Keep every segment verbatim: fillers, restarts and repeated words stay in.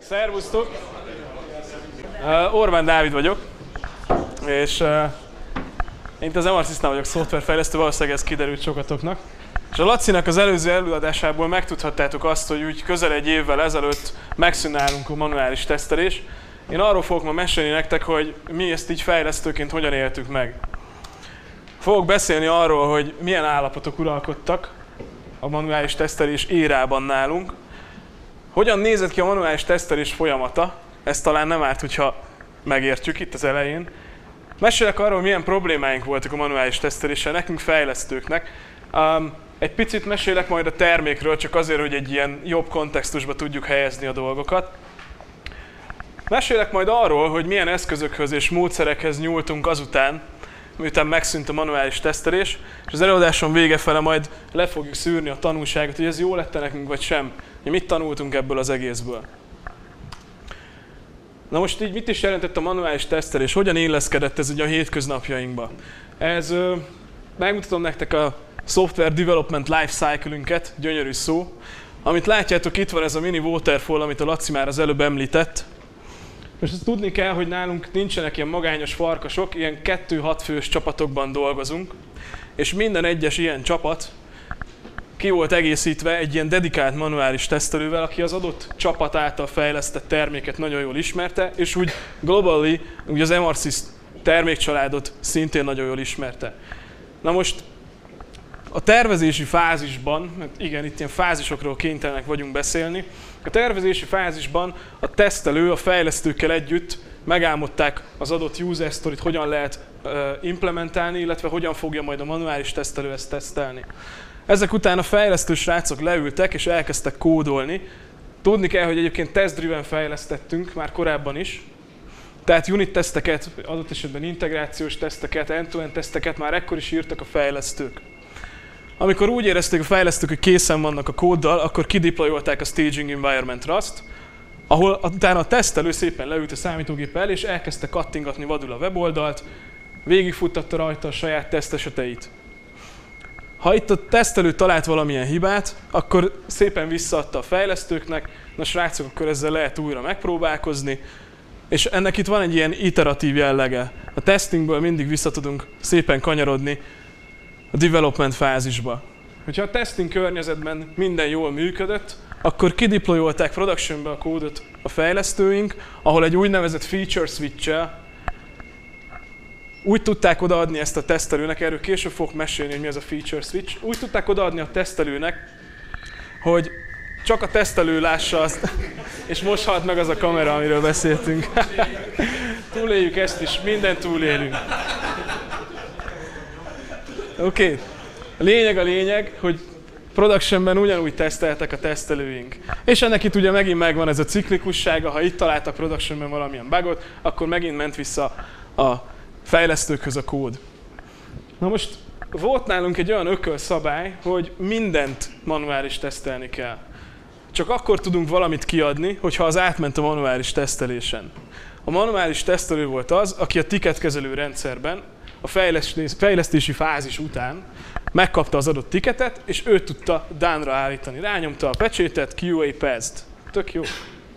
Szervusztok! Uh, Orbán Dávid vagyok, és uh, én itt az em er System vagyok, szoftverfejlesztő, valószínűleg ez kiderült sokatoknak. És a Lacinak az előző előadásából megtudhattátok azt, hogy úgy közel egy évvel ezelőtt megszűnt nálunk a manuális tesztelés. Én arról fogok ma mesélni nektek, hogy mi ezt így fejlesztőként hogyan éltük meg. Fogok beszélni arról, hogy milyen állapotok uralkodtak a manuális tesztelés érában nálunk. Hogyan nézett ki a manuális tesztelés folyamata, ez talán nem árt, hogyha megértjük itt az elején. Mesélek arról, milyen problémáink voltak a manuális teszteléssel nekünk fejlesztőknek. Um, egy picit mesélek majd a termékről, csak azért, hogy egy ilyen jobb kontextusba tudjuk helyezni a dolgokat. Mesélek majd arról, hogy milyen eszközökhöz és módszerekhez nyúltunk azután, miután megszűnt a manuális tesztelés, és az előadásom vége fele majd le fogjuk szűrni a tanulságot, hogy ez jó lett nekünk vagy sem, hogy mit tanultunk ebből az egészből. Na most így mit is jelentett a manuális tesztelés, hogyan illeszkedett ez ugye a hétköznapjainkba? Ez, ö, megmutatom nektek a Software Development Lifecycle-ünket, gyönyörű szó. Amit látjátok, itt van ez a mini waterfall, amit a Laci már az előbb említett. Most azt tudni kell, hogy nálunk nincsenek ilyen magányos farkasok, ilyen kettő-hat fős csapatokban dolgozunk, és minden egyes ilyen csapat ki volt egészítve egy ilyen dedikált manuális tesztelővel, aki az adott csapat által fejlesztett terméket nagyon jól ismerte, és úgy globally, úgy az em er Sys termékcsaládot szintén nagyon jól ismerte. Na most a tervezési fázisban, mert igen, itt ilyen fázisokról kénytelenek vagyunk beszélni, a tervezési fázisban a tesztelő, a fejlesztőkkel együtt megálmodták az adott user story-t, hogyan lehet uh, implementálni, illetve hogyan fogja majd a manuális tesztelő ezt tesztelni. Ezek után a fejlesztő srácok leültek és elkezdtek kódolni. Tudni kell, hogy egyébként test-driven fejlesztettünk már korábban is. Tehát unit teszteket, adott esetben integrációs teszteket, end-to-end teszteket már ekkor is írtak a fejlesztők. Amikor úgy érezték a fejlesztők, hogy készen vannak a kóddal, akkor kideployolták a staging environment-ra azt, ahol utána a tesztelő szépen leült a számítógép el, és elkezdte kattingatni vadul a weboldalt, végigfuttatta rajta a saját teszteseteit. Ha itt a tesztelő talált valamilyen hibát, akkor szépen visszaadta a fejlesztőknek, na srácok, akkor ezzel lehet újra megpróbálkozni, és ennek itt van egy ilyen iteratív jellege. A testingből mindig vissza tudunk szépen kanyarodni a development fázisba. Hogyha a testing környezetben minden jól működött, akkor kideployolták productionbe a kódot a fejlesztőink, ahol egy úgynevezett feature switch-el úgy tudták odaadni ezt a tesztelőnek, erről később fogok mesélni, hogy mi az a feature switch, úgy tudták odaadni a tesztelőnek, hogy csak a tesztelő lássa azt, és most halt meg az a kamera, amiről beszéltünk. Túléljük ezt is, mindent túlélünk. Oké, okay. A lényeg a lényeg, hogy productionben ugyanúgy teszteltek a tesztelőink. És ennek itt ugye megint megvan ez a ciklikussága, ha itt találtak productionben valamilyen bugot, akkor megint ment vissza a fejlesztőkhöz a kód. Na most volt nálunk egy olyan ökölszabály, hogy mindent manuális tesztelni kell. Csak akkor tudunk valamit kiadni, hogyha az átment a manuális tesztelésen. A manuális tesztelő volt az, aki a ticketkezelő rendszerben a fejlesztési fázis után megkapta az adott ticketet, és ő tudta done-ra állítani. Rányomta a pecsétet, Q A passed. Tök jó.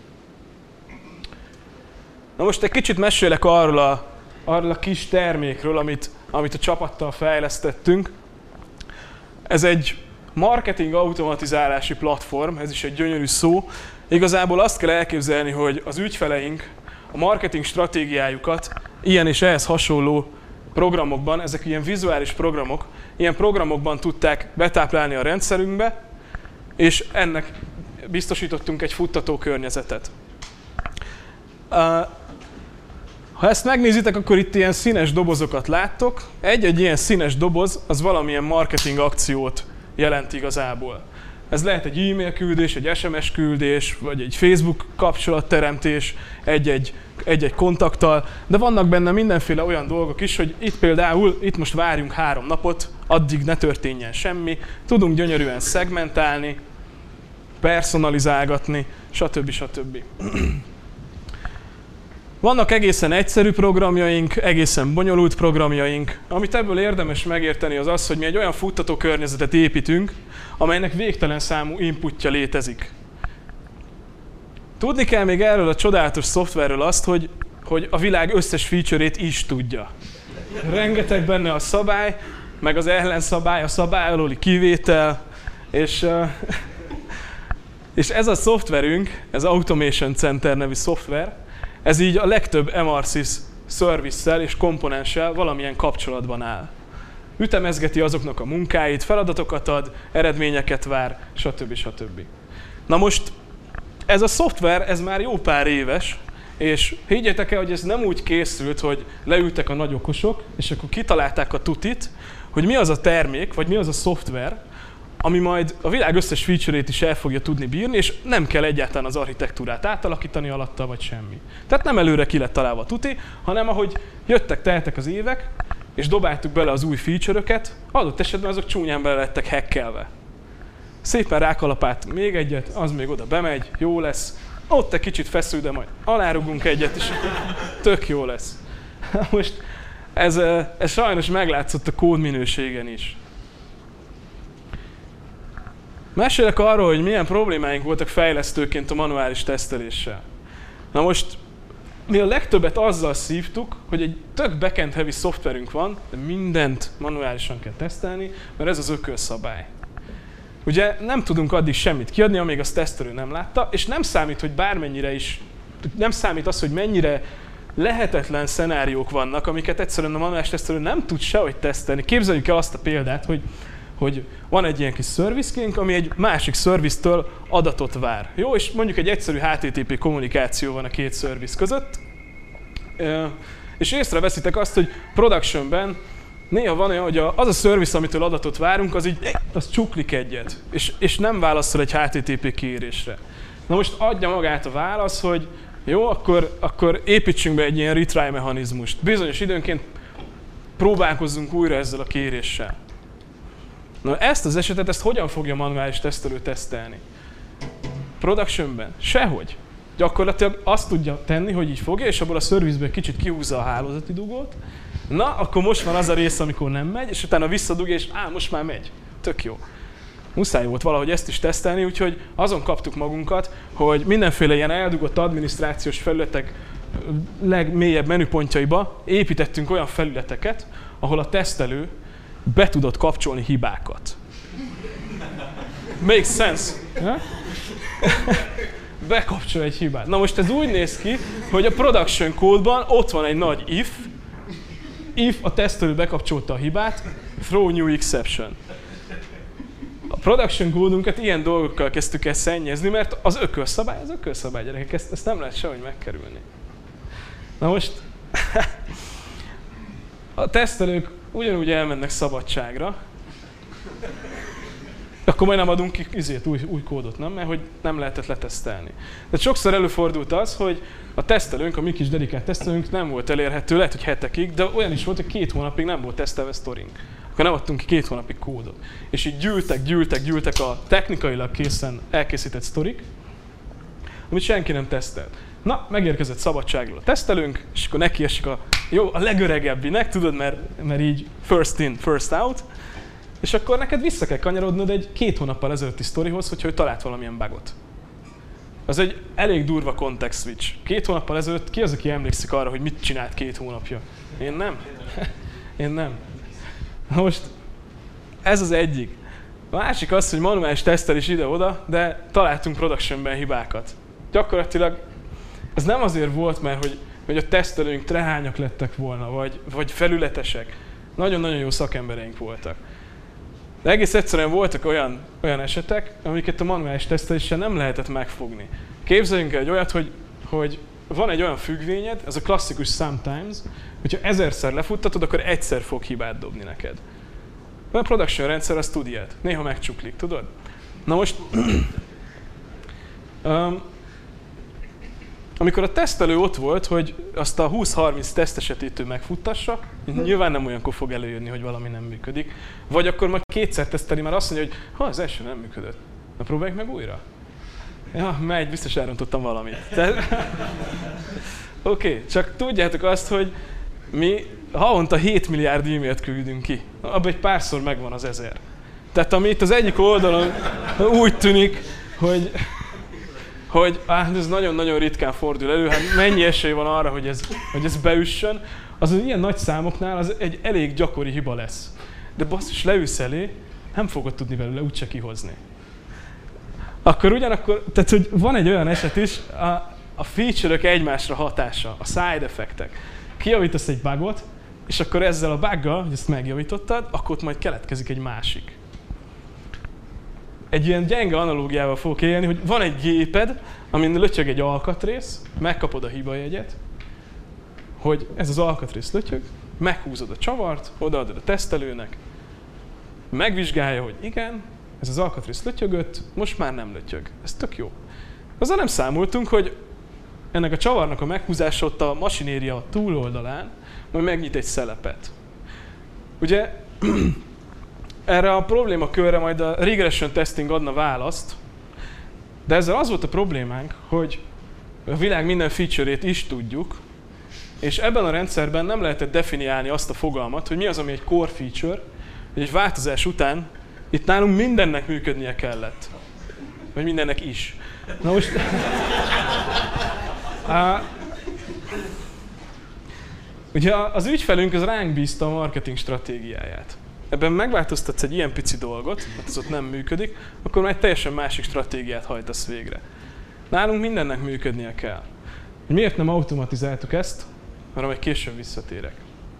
Na most egy kicsit mesélek arról a, arról a kis termékről, amit, amit a csapattal fejlesztettünk. Ez egy marketing automatizálási platform, ez is egy gyönyörű szó. Igazából azt kell elképzelni, hogy az ügyfeleink a marketing stratégiájukat ilyen és ehhez hasonló programokban, ezek ilyen vizuális programok, ilyen programokban tudták betáplálni a rendszerünkbe, és ennek biztosítottunk egy futtató környezetet. Ha ezt megnézitek, akkor itt ilyen színes dobozokat láttok. Egy-egy ilyen színes doboz, az valamilyen marketing akciót jelent igazából. Ez lehet egy e-mail küldés, egy es em es küldés, vagy egy Facebook kapcsolatteremtés, egy-egy egy-egy kontakttal, de vannak benne mindenféle olyan dolgok is, hogy itt például, itt most várjunk három napot, addig ne történjen semmi, tudunk gyönyörűen szegmentálni, personalizálgatni, stb. stb. Vannak egészen egyszerű programjaink, egészen bonyolult programjaink. Amit ebből érdemes megérteni az az, hogy mi egy olyan futtató környezetet építünk, amelynek végtelen számú inputja létezik. Tudni kell még erről a csodálatos szoftverről azt, hogy, hogy a világ összes feature-ét is tudja. Rengeteg benne a szabály, meg az ellenszabály, a szabály alóli kivétel, és, és ez a szoftverünk, ez Automation Center nevű szoftver, ez így a legtöbb em er sys service-szel és komponenssel valamilyen kapcsolatban áll. Ütemezgeti azoknak a munkáit, feladatokat ad, eredményeket vár, stb. stb. Na most ez a szoftver, ez már jó pár éves, és higgyétek el, hogy ez nem úgy készült, hogy leültek a nagy okosok, és akkor kitalálták a tutit, hogy mi az a termék, vagy mi az a szoftver, ami majd a világ összes feature-ét is el fogja tudni bírni, és nem kell egyáltalán az architektúrát átalakítani alatta, vagy semmi. Tehát nem előre ki lett találva a tuti, hanem ahogy jöttek, teltek az évek, és dobáltuk bele az új feature-öket, adott esetben azok csúnyán bele lettek hackelve. Szépen rákalapáltunk még egyet, az még oda bemegy, jó lesz. Ott egy kicsit feszül, de majd alárugunk egyet, és tök jó lesz. Most ez, ez sajnos meglátszott a kód minőségen is. Mesélek arról, hogy milyen problémáink voltak fejlesztőként a manuális teszteléssel. Na most, mi a legtöbbet azzal szívtuk, hogy egy tök backend heavy szoftverünk van, de mindent manuálisan kell tesztelni, mert ez az ökölszabály. Ugye nem tudunk addig semmit kiadni, amíg azt tesztelő nem látta, és nem számít, hogy bármennyire is, nem számít az, hogy mennyire lehetetlen szenáriók vannak, amiket egyszerűen a manuális tesztelő nem tud sehogy tesztelni. Képzeljük el azt a példát, hogy, hogy van egy ilyen kis service-ként, ami egy másik service-től adatot vár. Jó, és mondjuk egy egyszerű há té té pé kommunikáció van a két service között, és észreveszitek azt, hogy productionben néha van olyan, hogy az a service, amitől adatot várunk, az így, az csuklik egyet, és, és nem válaszol egy há té té pé kérésre. Na most adja magát a válasz, hogy jó, akkor, akkor építsünk be egy ilyen retry mechanizmust. Bizonyos időnként próbálkozzunk újra ezzel a kéréssel. Na ezt az esetet, ezt hogyan fogja manuális tesztelő tesztelni? Productionben? Sehogy. Gyakorlatilag azt tudja tenni, hogy így fogja, és abból a serviceből kicsit kihúzza a hálózati dugót. Na, akkor most van az a rész, amikor nem megy, és utána visszadugja, és á, most már megy. Tök jó. Muszáj volt valahogy ezt is tesztelni, úgyhogy azon kaptuk magunkat, hogy mindenféle ilyen eldugott adminisztrációs felületek legmélyebb menüpontjaiba építettünk olyan felületeket, ahol a tesztelő be tudott kapcsolni hibákat. Makes sense. Ja? Bekapcsol egy hibát. Na most ez úgy néz ki, hogy a production kódban ott van egy nagy if, if a tesztelő bekapcsolta a hibát, throw new exception. A production kódunkat ilyen dolgokkal kezdtük el szennyezni, mert az ökölszabály, az ökölszabály, gyerekek, ezt, ezt nem lehet sehogy megkerülni. Na most a tesztelők ugyanúgy elmennek szabadságra, akkor majd nem adunk ki izét, új, új kódot, nem? Mert hogy nem lehetett letesztelni. De sokszor előfordult az, hogy a tesztelőnk, a mi kis dedikált tesztelőnk nem volt elérhető, lehet, hogy hetekig, de olyan is volt, hogy két hónapig nem volt tesztelve sztorink. Akkor nem adtunk ki két hónapig kódot. És így gyűltek, gyűltek, gyűltek a technikailag készen elkészített sztorik, amit senki nem tesztelt. Na, megérkezett szabadságról a tesztelőnk, és akkor nekiesik a, jó, a legöregebbinek, tudod, mert, mert így first in, first out, és akkor neked vissza kell kanyarodnod egy két hónappal ezelőtti sztorihoz, hogyha ő talált valamilyen bugot. Az egy elég durva context switch. Két hónappal ezelőtt ki az, aki emlékszik arra, hogy mit csinált két hónapja? Én nem. Én nem. Na most ez az egyik. A másik az, hogy manuális tesztelés ide-oda, de találtunk productionben hibákat. Gyakorlatilag ez nem azért volt, mert hogy, hogy a tesztelőink trehányak lettek volna, vagy, vagy felületesek. Nagyon-nagyon jó szakembereink voltak. De egész egyszerűen voltak olyan, olyan esetek, amiket a manuális teszteléssel nem lehetett megfogni. Képzeljünk el egy olyat, hogy, hogy van egy olyan függvényed, ez a klasszikus sometimes, hogyha ezerszer lefuttatod, akkor egyszer fog hibát dobni neked. A production rendszer az tud ilyet. Néha megcsuklik, tudod? Na most, um, amikor a tesztelő ott volt, hogy azt a húsz-harminc tesztesetét ő megfuttassa, nyilván nem olyankor fog előjönni, hogy valami nem működik. Vagy akkor majd kétszer teszteli, már azt mondja, hogy ha az első nem működött. Na próbáljuk meg újra. Ja, megy, biztos elrontottam valamit. Oké, okay, csak tudjátok azt, hogy mi havonta hét milliárd e-mailt küldünk ki. Abban egy párszor megvan az ezer. Tehát ami itt az egyik oldalon úgy tűnik, hogy, hogy hát ez nagyon-nagyon ritkán fordul elő, hát mennyi esély van arra, hogy ez, hogy ez beüssön, az az ilyen nagy számoknál az egy elég gyakori hiba lesz. De basszus, leülsz elé, nem fogod tudni belőle úgyse kihozni. Akkor ugyanakkor, tehát hogy van egy olyan eset is, a, a feature-ök egymásra hatása, a side effektek. Kijavítasz egy bugot, és akkor ezzel a buggal, hogy ezt megjavítottad, akkor ott majd keletkezik egy másik. Egy ilyen gyenge analógiával fogok élni, hogy van egy géped, amin lötyög egy alkatrész, megkapod a hibajegyet, hogy ez az alkatrész lötyög, meghúzod a csavart, odaadod a tesztelőnek, megvizsgálja, hogy igen, ez az alkatrész lötyögött, most már nem lötyög. Ez tök jó. Azzal nem számoltunk, hogy ennek a csavarnak a meghúzása ott a masinéria túloldalán majd megnyit egy szelepet. Ugye erre a problémakörre majd a regression testing adna választ, de ezzel az volt a problémánk, hogy a világ minden feature-ét is tudjuk, és ebben a rendszerben nem lehetett definiálni azt a fogalmat, hogy mi az, ami egy core feature, hogy egy változás után itt nálunk mindennek működnie kellett. Vagy mindennek is. Na most... uh, ugye az ügyfelünk az ránk bízta a marketing stratégiáját. Ebben megváltoztatsz egy ilyen pici dolgot, mert ez ott nem működik, akkor már egy teljesen másik stratégiát hajtasz végre. Nálunk mindennek működnie kell. Miért nem automatizáltuk ezt? Arra majd később visszatérek.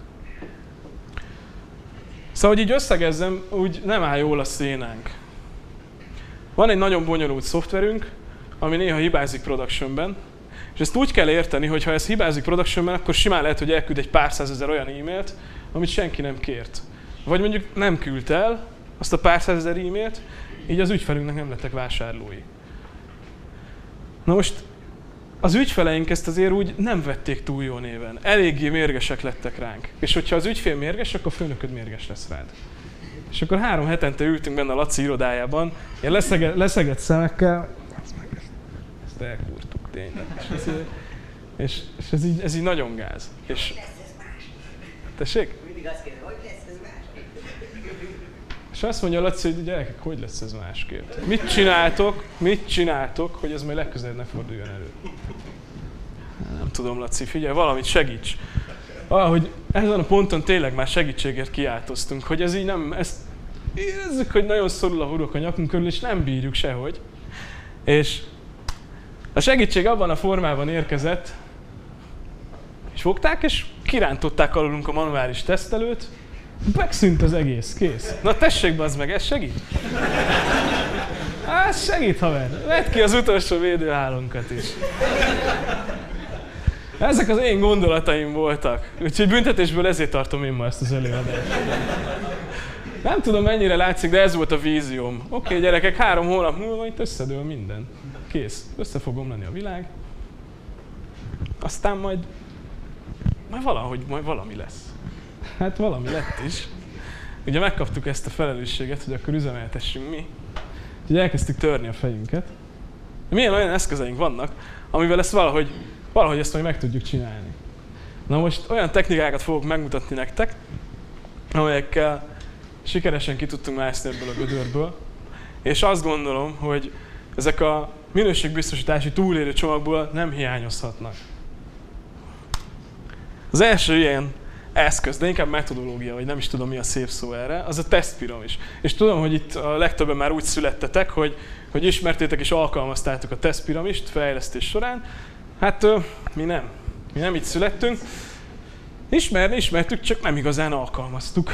Szóval, hogy így összegezzem, úgy nem áll jól a szénánk. Van egy nagyon bonyolult szoftverünk, ami néha hibázik productionben, és ezt úgy kell érteni, hogy ha ez hibázik productionben, akkor simán lehet, hogy elküld egy pár százezer olyan e-mailt, amit senki nem kért. Vagy mondjuk nem küldt el azt a pár százezer e-mailt, így az ügyfelünknek nem lettek vásárlói. Na most az ügyfeleink ezt azért úgy nem vették túl jó néven. Eléggé mérgesek lettek ránk. És hogyha az ügyfél mérges, akkor a főnököd mérges lesz rád. És akkor három hetente ültünk benne a Laci irodájában, ilyen leszegett, leszegett szemekkel, ezt elkúrtuk tényleg. És ez, és, és ez, így, ez így nagyon gáz. És... Tessék? Mindig azt kérdez, hogy lesz ez másképp? És azt mondja Laci, hogy gyerekek, hogy lesz ez másképp? Mit csináltok, mit csináltok, hogy ez majd legközelebb ne forduljon elő? Nem tudom, Laci, figyelj, valamit segíts. Valahogy ezen a ponton tényleg már segítségért kiáltoztunk, hogy ez így nem, ezt érezzük, hogy nagyon szorul a hurok a nyakunk körül, és nem bírjuk sehogy. És a segítség abban a formában érkezett, és fogták, és kirántották alulunk a manuális tesztelőt, megszűnt az egész, kész. Na tessék, bazd meg, ez segít? Hát segít, haver. Vedd ki az utolsó védőhálónkat is. Ezek az én gondolataim voltak. Úgyhogy büntetésből ezért tartom én ma ezt az előadást. Nem tudom, mennyire látszik, de ez volt a vízióm. Oké, okay, gyerekek, három hónap múlva itt összedől minden. Kész. Össze fog omlani a világ. Aztán majd, majd valahogy majd valami lesz. Hát valami lett is. Ugye megkaptuk ezt a felelősséget, hogy akkor üzemeltessünk mi. Úgyhogy elkezdtük törni a fejünket. Milyen olyan eszközeink vannak, amivel ezt valahogy, valahogy ezt majd meg tudjuk csinálni. Na most olyan technikákat fogok megmutatni nektek, amelyekkel sikeresen ki tudtunk mászni ebből a gödörből. És azt gondolom, hogy ezek a minőségbiztosítási túlélő csomagból nem hiányozhatnak. Az első ilyen eszköz, de inkább metodológia, vagy nem is tudom mi a szép szó erre, az a tesztpiramis. És tudom, hogy itt a legtöbben már úgy születtetek, hogy, hogy ismertétek és alkalmaztátok a tesztpiramist fejlesztés során. Hát mi nem. Mi nem így születtünk. Ismerni ismertük, csak nem igazán alkalmaztuk.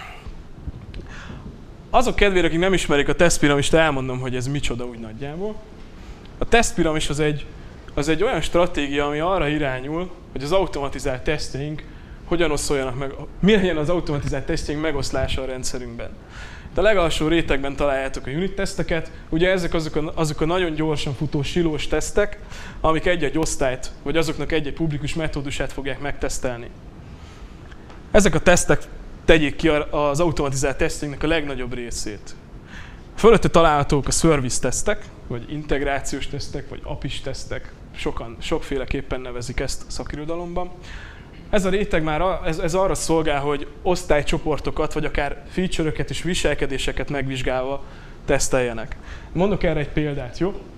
Azok kedvére, akik nem ismerik a tesztpiramist, elmondom, hogy ez micsoda úgy nagyjából. A tesztpiramis az egy, az egy olyan stratégia, ami arra irányul, hogy az automatizált tesztjeink hogyan oszoljanak meg, mi legyen az automatizált tesztjeink megoszlása a rendszerünkben. De a legalsó rétegben találjátok a unit teszteket, ugye ezek azok a, azok a nagyon gyorsan futó silós tesztek, amik egy-egy osztályt, vagy azoknak egy-egy publikus metódusát fogják megtesztelni. Ezek a tesztek tegyék ki az automatizált tesztjeinknek a legnagyobb részét. Fölötte találhatók a service tesztek, vagy integrációs tesztek, vagy apis tesztek, sokan, sokféleképpen nevezik ezt a szakirodalomban. Ez a réteg már ez, ez arra szolgál, hogy osztálycsoportokat, vagy akár feature-öket és viselkedéseket megvizsgálva teszteljenek. Mondok erre egy példát, jó?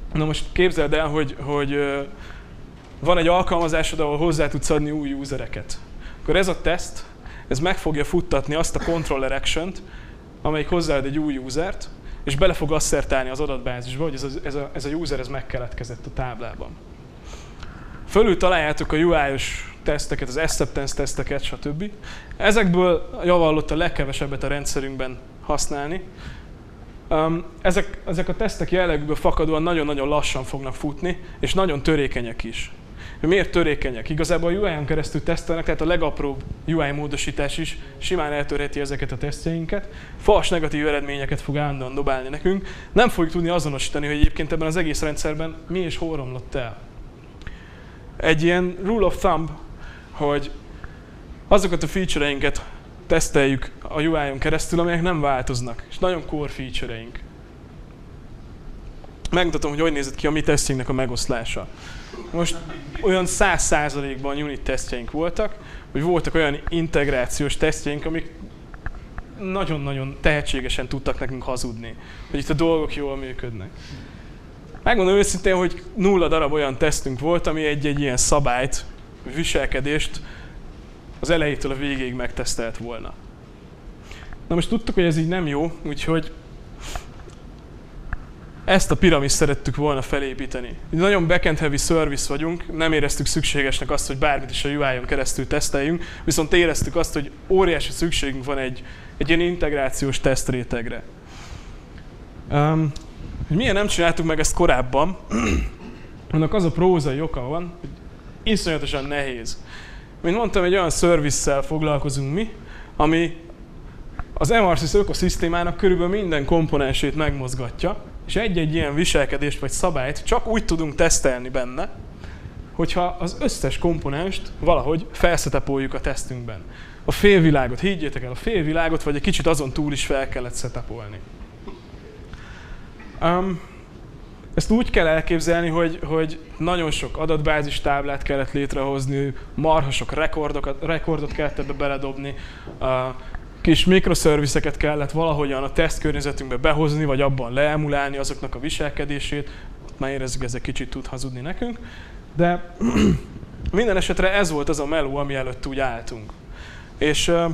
Na most képzeld el, hogy, hogy van egy alkalmazásod, ahol hozzá tudsz adni új usereket. Akkor ez a teszt, ez meg fogja futtatni azt a controller action-t, amelyik hozzáad egy új usert, és bele fog asszertálni az adatbázisba, hogy ez a, ez, a, ez a user ez megkeletkezett a táblában. Fölül találjátok a u i-os teszteket, az acceptance teszteket, stb. Ezekből javallott a legkevesebbet a rendszerünkben használni. Um, ezek, ezek a tesztek jellegükből fakadóan nagyon-nagyon lassan fognak futni, és nagyon törékenyek is. Miért törékenyek? Igazából a u i-on keresztül tesztelnek, tehát a legapróbb u i módosítás is simán eltörheti ezeket a tesztjeinket. Fals negatív eredményeket fog állandóan dobálni nekünk. Nem fogjuk tudni azonosítani, hogy egyébként ebben az egész rendszerben mi és hol romlott el. Egy ilyen rule of thumb, hogy azokat a feature-einket teszteljük a u i-on keresztül, amelyek nem változnak, és nagyon core feature-eink. Megmutatom, hogy hogy nézett ki a mi tesztjeinknek a megoszlása. Most olyan száz százalékban unit tesztjeink voltak, hogy voltak olyan integrációs tesztjeink, amik nagyon-nagyon tehetségesen tudtak nekünk hazudni, hogy itt a dolgok jól működnek. Megmondom őszintén, hogy nulla darab olyan tesztünk volt, ami egy-egy ilyen szabályt, viselkedést az elejétől a végéig megtesztelt volna. Na most tudtuk, hogy ez így nem jó, úgyhogy ezt a piramist szerettük volna felépíteni. Nagyon backend heavy service vagyunk, nem éreztük szükségesnek azt, hogy bármit is a u i-on keresztül teszteljünk, viszont éreztük azt, hogy óriási szükségünk van egy, egy ilyen integrációs tesztrétegre. Um, hogy milyen nem csináltuk meg ezt korábban, annak az a prózai oka van, hogy iszonyatosan nehéz. Mint mondtam, egy olyan service-szel foglalkozunk mi, ami az em er sys ökoszisztémának körülbelül minden komponensét megmozgatja, és egy-egy ilyen viselkedést vagy szabályt csak úgy tudunk tesztelni benne, hogyha az összes komponenst valahogy felszetapoljuk a tesztünkben. A félvilágot, higgyétek el, a félvilágot, vagy egy kicsit azon túl is fel kellett setupolni. Um, ezt úgy kell elképzelni, hogy, hogy nagyon sok adatbázis táblát kellett létrehozni, marha sok rekordokat, rekordot kellett ebbe beledobni, uh, kis mikroszervizeket kellett valahogyan a tesztkörnyezetünkbe behozni, vagy abban leemulálni azoknak a viselkedését. Már érezzük, ez egy kicsit tud hazudni nekünk. De minden esetre ez volt az a meló, ami előtt úgy álltunk. És uh,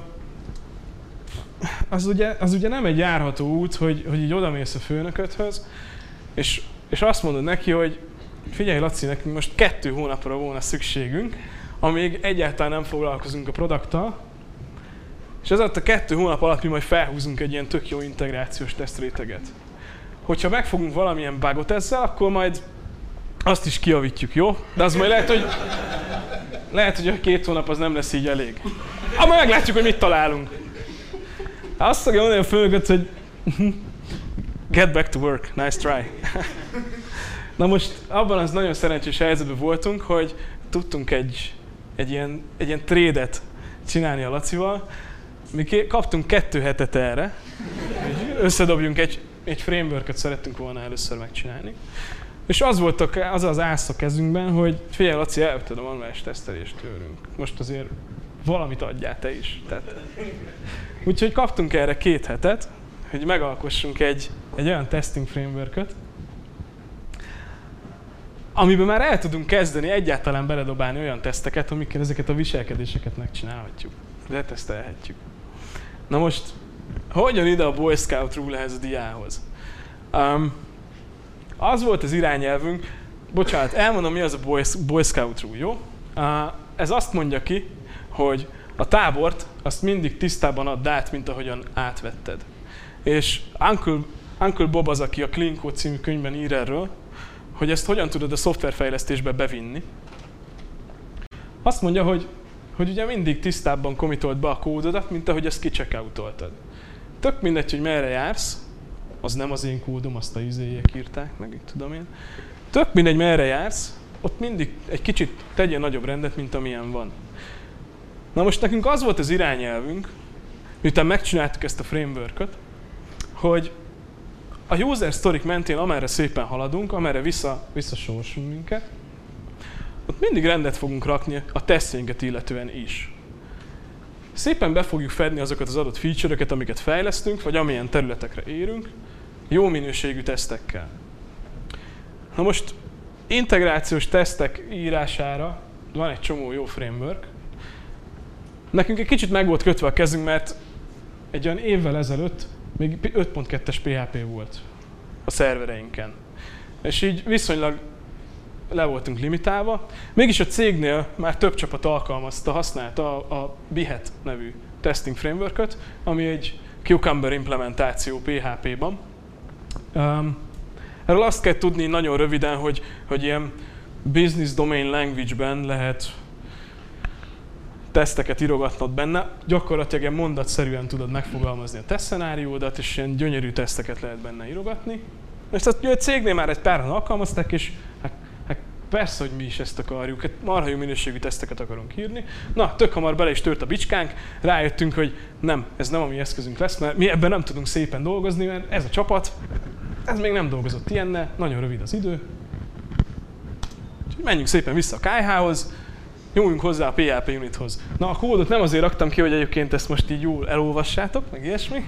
az, ugye, az ugye nem egy járható út, hogy, hogy így odamész a főnöködhöz, és, és azt mondod neki, hogy figyelj Laci, nekünk most kettő hónapra volna szükségünk, amíg egyáltalán nem foglalkozunk a produkttal, és ez alatt a kettő hónap alatt mi majd felhúzunk egy ilyen tök jó integrációs tesztréteget. Hogyha megfogunk valamilyen bugot ezzel, akkor majd azt is kijavítjuk, jó? De az majd lehet, hogy lehet, hogy a két hónap az nem lesz így elég. Ah, majd meglátjuk, hogy mit találunk. Azt fogja mondani a főnököt, hogy get back to work, nice try. Na most abban az nagyon szerencsés helyzetben voltunk, hogy tudtunk egy, egy ilyen, egy ilyen trade-et csinálni a Lacival. Mi kaptunk kettő hetet erre, összedobjunk egy, egy frameworköt szerettünk volna először megcsinálni. És az volt a, az, az ász a kezünkben, hogy figyelj Laci, elvetted a manuális tesztelést tőlünk. Most azért valamit adjál te is. Tehát. Úgyhogy kaptunk erre két hetet, hogy megalkossunk egy, egy olyan testing frameworköt, amiben már el tudunk kezdeni egyáltalán beledobálni olyan teszteket, amikkel ezeket a viselkedéseket megcsinálhatjuk, letesztelhetjük. Na most, hogyan ide a Boy Scout Rule ehhez a diához? Um, az volt az irányelvünk, bocsánat, elmondom mi az a Boy, Boy Scout Rule, jó? Uh, ez azt mondja ki, hogy a tábort azt mindig tisztában add át, mint ahogyan átvetted. És Uncle, Uncle Bob az, aki a Clean Code című könyvben ír erről, hogy ezt hogyan tudod a szoftverfejlesztésbe bevinni. Azt mondja, hogy, hogy ugye mindig tisztábban commitold be a kódodat, mint ahogy ezt kicheckoutoltad. Tök mindegy, hogy merre jársz, az nem az én kódom, azt a izéjek írták meg, itt tudom én. Tök mindegy, merre jársz, ott mindig egy kicsit tegyél nagyobb rendet, mint amilyen van. Na most nekünk az volt az irányelvünk, miután megcsináltuk ezt a frameworköt, hogy a user sztorik mentén, amerre szépen haladunk, amerre vissza, visszasorsunk minket, ott mindig rendet fogunk rakni a tesztjeinket illetően is. Szépen be fogjuk fedni azokat az adott feature-öket, amiket fejlesztünk, vagy amilyen területekre érünk, jó minőségű tesztekkel. Na most integrációs tesztek írására van egy csomó jó framework. Nekünk egy kicsit meg volt kötve a kezünk, mert egy olyan évvel ezelőtt még öt pont kettes pé há pé volt a szervereinken. És így viszonylag le voltunk limitálva. Mégis a cégnél már több csapat alkalmazta, használta a, a Behat nevű testing frameworköt, ami egy Cucumber implementáció pé há pé-ban. Um, erről azt kell tudni nagyon röviden, hogy, hogy ilyen business domain language-ben lehet teszteket írogatnod benne. Gyakorlatilag ilyen mondatszerűen tudod megfogalmazni a tesztszenáriódat, és ilyen gyönyörű teszteket lehet benne írogatni. És a cégnél már egy páran alkalmazták, és hát, hát persze, hogy mi is ezt akarjuk, hát marha jó minőségű teszteket akarunk írni. Na, tök hamar bele is tört a bicskánk, rájöttünk, hogy nem, ez nem a mi eszközünk lesz, mert mi ebben nem tudunk szépen dolgozni, mert ez a csapat, ez még nem dolgozott ilyennel, nagyon rövid az idő. Úgyhogy menjünk szépen vissza a ká i há-hoz, nyomuljunk hozzá a pé há pé unithoz. Na, a kódot nem azért raktam ki, hogy egyébként ezt most így jól elolvassátok, meg ilyesmi.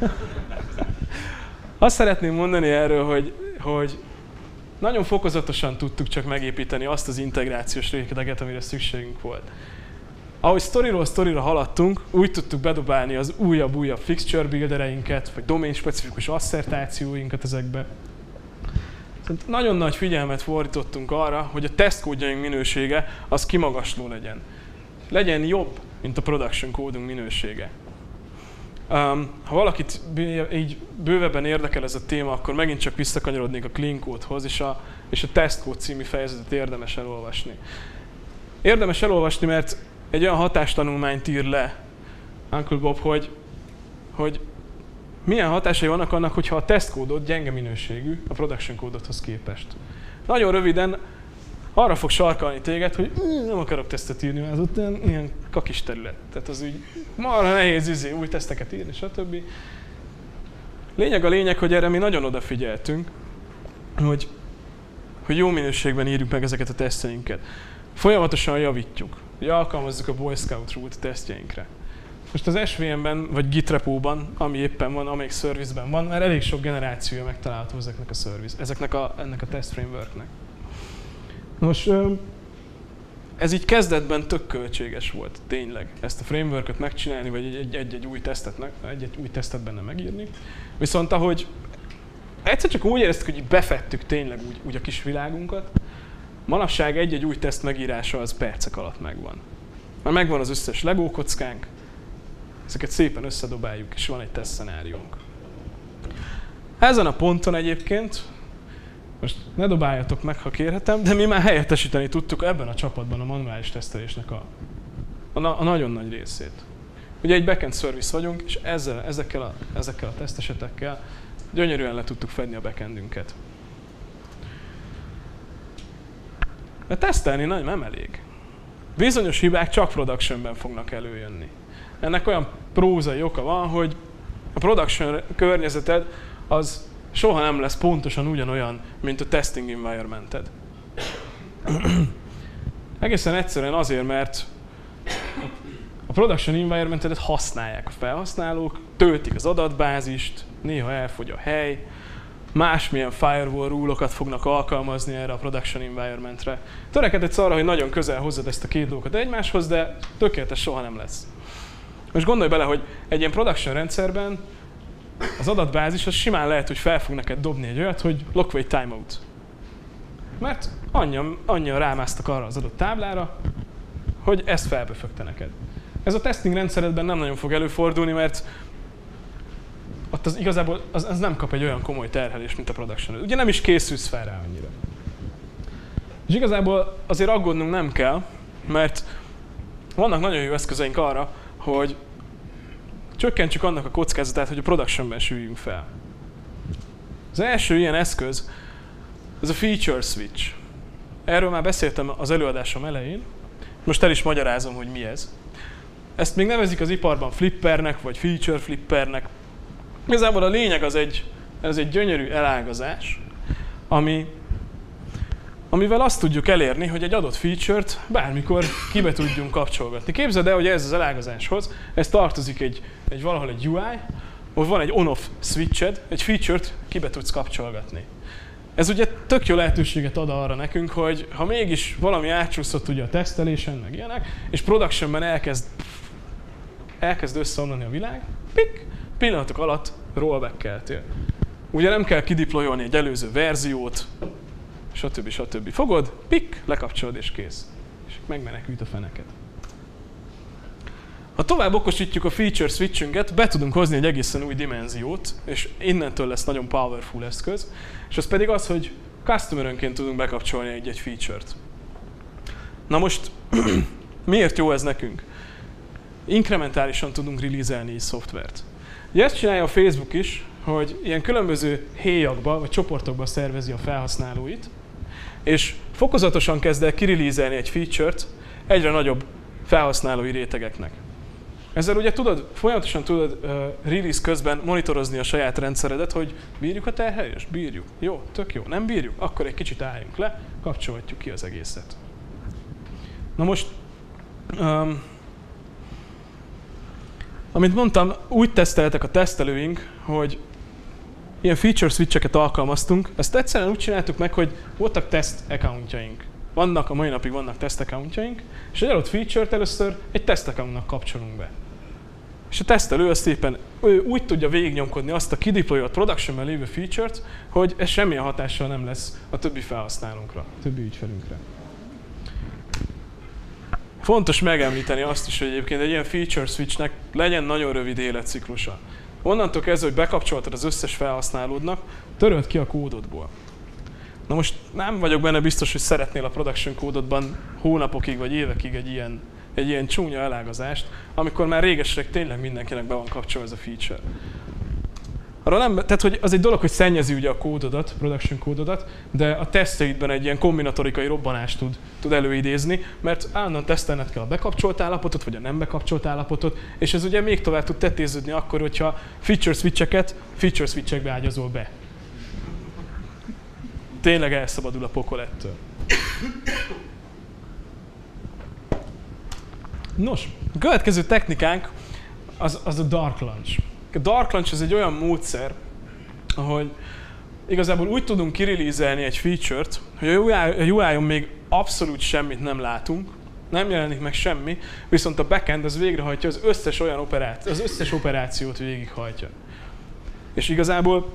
Azt szeretném mondani erről, hogy, hogy nagyon fokozatosan tudtuk csak megépíteni azt az integrációs réteget, amire szükségünk volt. Ahogy sztoriról sztorira haladtunk, úgy tudtuk bedobálni az újabb-újabb fixture buildereinket, vagy domain-specifikus asszertációinkat ezekbe. Nagyon nagy figyelmet fordítottunk arra, hogy a tesztkódjaink minősége az kimagasló legyen. Legyen jobb, mint a production kódunk minősége. Um, ha valakit így bővebben érdekel ez a téma, akkor megint csak visszakanyarodnék a Clean Code-hoz, és a, és a Test Code című fejezetet érdemes elolvasni. Érdemes elolvasni, mert egy olyan hatástanulmányt ír le Uncle Bob, hogy, hogy milyen hatásai vannak annak, hogyha a tesztkódod gyenge minőségű a production kódodhoz képest. Nagyon röviden arra fog sarkalni téged, hogy nem akarok tesztet írni, mert az ott ilyen kakis terület. Tehát az úgy marha nehéz izé, új teszteket írni, stb. Lényeg a lényeg, hogy erre mi nagyon odafigyeltünk, hogy, hogy jó minőségben írjuk meg ezeket a tesztjeinket. Folyamatosan javítjuk, hogy alkalmazzuk a Boy Scout Rule-t a tesztjeinkre. Most az es vé em-ben, vagy Git repóban, ami éppen van, amelyik service-ben van, már elég sok generációja megtalálható ezeknek a service, ezeknek a, ennek a test frameworknek. Nos, ez így kezdetben tök költséges volt, tényleg, ezt a frameworköt megcsinálni, vagy egy-egy új tesztet, egy-egy új tesztet benne megírni. Viszont ahogy egyszer csak úgy éreztük, hogy befettük tényleg úgy, úgy a kis világunkat, manapság egy-egy új teszt megírása az percek alatt megvan. Már megvan az összes Lego kockánk, ezeket szépen összedobáljuk, és van egy teszt szenáriónk. Ezen a ponton egyébként, most ne dobáljatok meg, ha kérhetem, de mi már helyettesíteni tudtuk ebben a csapatban a manuális tesztelésnek a, a, a nagyon nagy részét. Ugye egy backend service vagyunk, és ezzel, ezekkel, a, ezekkel a tesztesetekkel gyönyörűen le tudtuk fedni a backendünket. De tesztelni nagyon nem elég. Bizonyos hibák csak productionben fognak előjönni. Ennek olyan prózai oka van, hogy a production környezeted az soha nem lesz pontosan ugyanolyan, mint a testing environmented. Egészen egyszerűen azért, mert a production environmentedet használják a felhasználók, töltik az adatbázist, néha elfogy a hely, másmilyen firewall rule-okat fognak alkalmazni erre a production environmentre. Törekedhetsz arra, hogy nagyon közel hozzad ezt a két dolgot egymáshoz, de tökéletes soha nem lesz. Most gondolj bele, hogy egy ilyen production rendszerben az adatbázis az simán lehet, hogy fel fog neked dobni egy olyat, hogy lockwait timeout. Mert annyian, annyian rámásztak arra az adott táblára, hogy ezt felböfögte neked. Ez a testing rendszeredben nem nagyon fog előfordulni, mert ott az igazából az, az nem kap egy olyan komoly terhelést, mint a production. Ugye nem is készülsz fel rá annyira. És igazából azért aggódnunk nem kell, mert vannak nagyon jó eszközeink arra, hogy csökkentsük annak a kockázatát, hogy a productionben süllyünk fel. Az első ilyen eszköz, ez a feature switch. Erről már beszéltem az előadásom elején, most el is magyarázom, hogy mi ez. Ezt még nevezik az iparban flippernek, vagy feature flippernek. Igazából a lényeg az egy, ez egy gyönyörű elágazás, ami, amivel azt tudjuk elérni, hogy egy adott feature-t bármikor kibe tudjunk kapcsolgatni. Képzeld el, hogy ez az elágazáshoz, ez tartozik egy, egy valahol egy u i, ott van egy on-off switched, egy feature-t kibe tudsz kapcsolgatni. Ez ugye tök jó lehetőséget ad arra nekünk, hogy ha mégis valami átcsúszott ugye a tesztelésen, meg ilyenek, és productionben elkezd, elkezd összeomlani a világ, pik, pillanatok alatt rollback-keltél. Ugye nem kell kideployolni egy előző verziót, stb. stb. Fogod, pik, lekapcsolod és kész. És megmenekült a feneket. Ha tovább okosítjuk a feature switchünket, be tudunk hozni egy egészen új dimenziót, és innentől lesz nagyon powerful eszköz, és az pedig az, hogy customer-önként tudunk bekapcsolni egy-egy feature-t. Na most, miért jó ez nekünk? Inkrementálisan tudunk release-elni így szoftvert. Ugye ezt csinálja a Facebook is, hogy ilyen különböző héjakba vagy csoportokba szervezi a felhasználóit, és fokozatosan kezd el kirelease-elni egy feature-t egyre nagyobb felhasználói rétegeknek. Ezzel ugye tudod, folyamatosan tudod uh, release közben monitorozni a saját rendszeredet, hogy bírjuk a terhelést? Bírjuk. Jó, tök jó. Nem bírjuk? Akkor egy kicsit álljunk le, kapcsolhatjuk ki az egészet. Na most, um, amit mondtam, úgy teszteltek a tesztelőink, hogy ilyen feature switcheket alkalmaztunk. Ezt egyszerűen úgy csináltuk meg, hogy voltak test accountjaink. Vannak, a mai napig vannak test accountjaink, és egy adott feature-t először egy test accountnak kapcsolunk be. És a tesztelő az szépen ő úgy tudja végignyomkodni azt a kideployolt productionben lévő feature-t, hogy ez semmilyen hatással nem lesz a többi felhasználónkra, a többi ügyfelünkre. Fontos megemlíteni azt is, hogy egyébként egy ilyen feature switchnek legyen nagyon rövid életciklusa. Onnantól kezdve, hogy bekapcsoltad az összes felhasználódnak, töröld ki a kódodból. Na most nem vagyok benne biztos, hogy szeretnél a production kódodban hónapokig vagy évekig egy ilyen, egy ilyen csúnya elágazást, amikor már réges-rég tényleg mindenkinek be van kapcsolva ez a feature. Arra nem, tehát hogy az egy dolog, hogy szennyezi ugye a kódodat, production kódodat, de a tesztjeidben egy ilyen kombinatorikai robbanást tud, tud előidézni, mert állandóan tesztelned kell a bekapcsolt állapotot, vagy a nem bekapcsolt állapotot, és ez ugye még tovább tud tetéződni akkor, hogyha feature switcheket feature switchekbe ágyazol be. Tényleg elszabadul a pokol ettől. Nos, a következő technikánk az, az a dark launch. A dark launch ez egy olyan módszer, ahogy igazából úgy tudunk kirelease-elni egy feature-t, hogy a U I-on még abszolút semmit nem látunk, nem jelenik meg semmi, viszont a backend az végrehajtja az összes olyan operációt, az összes operációt végighajtja. És igazából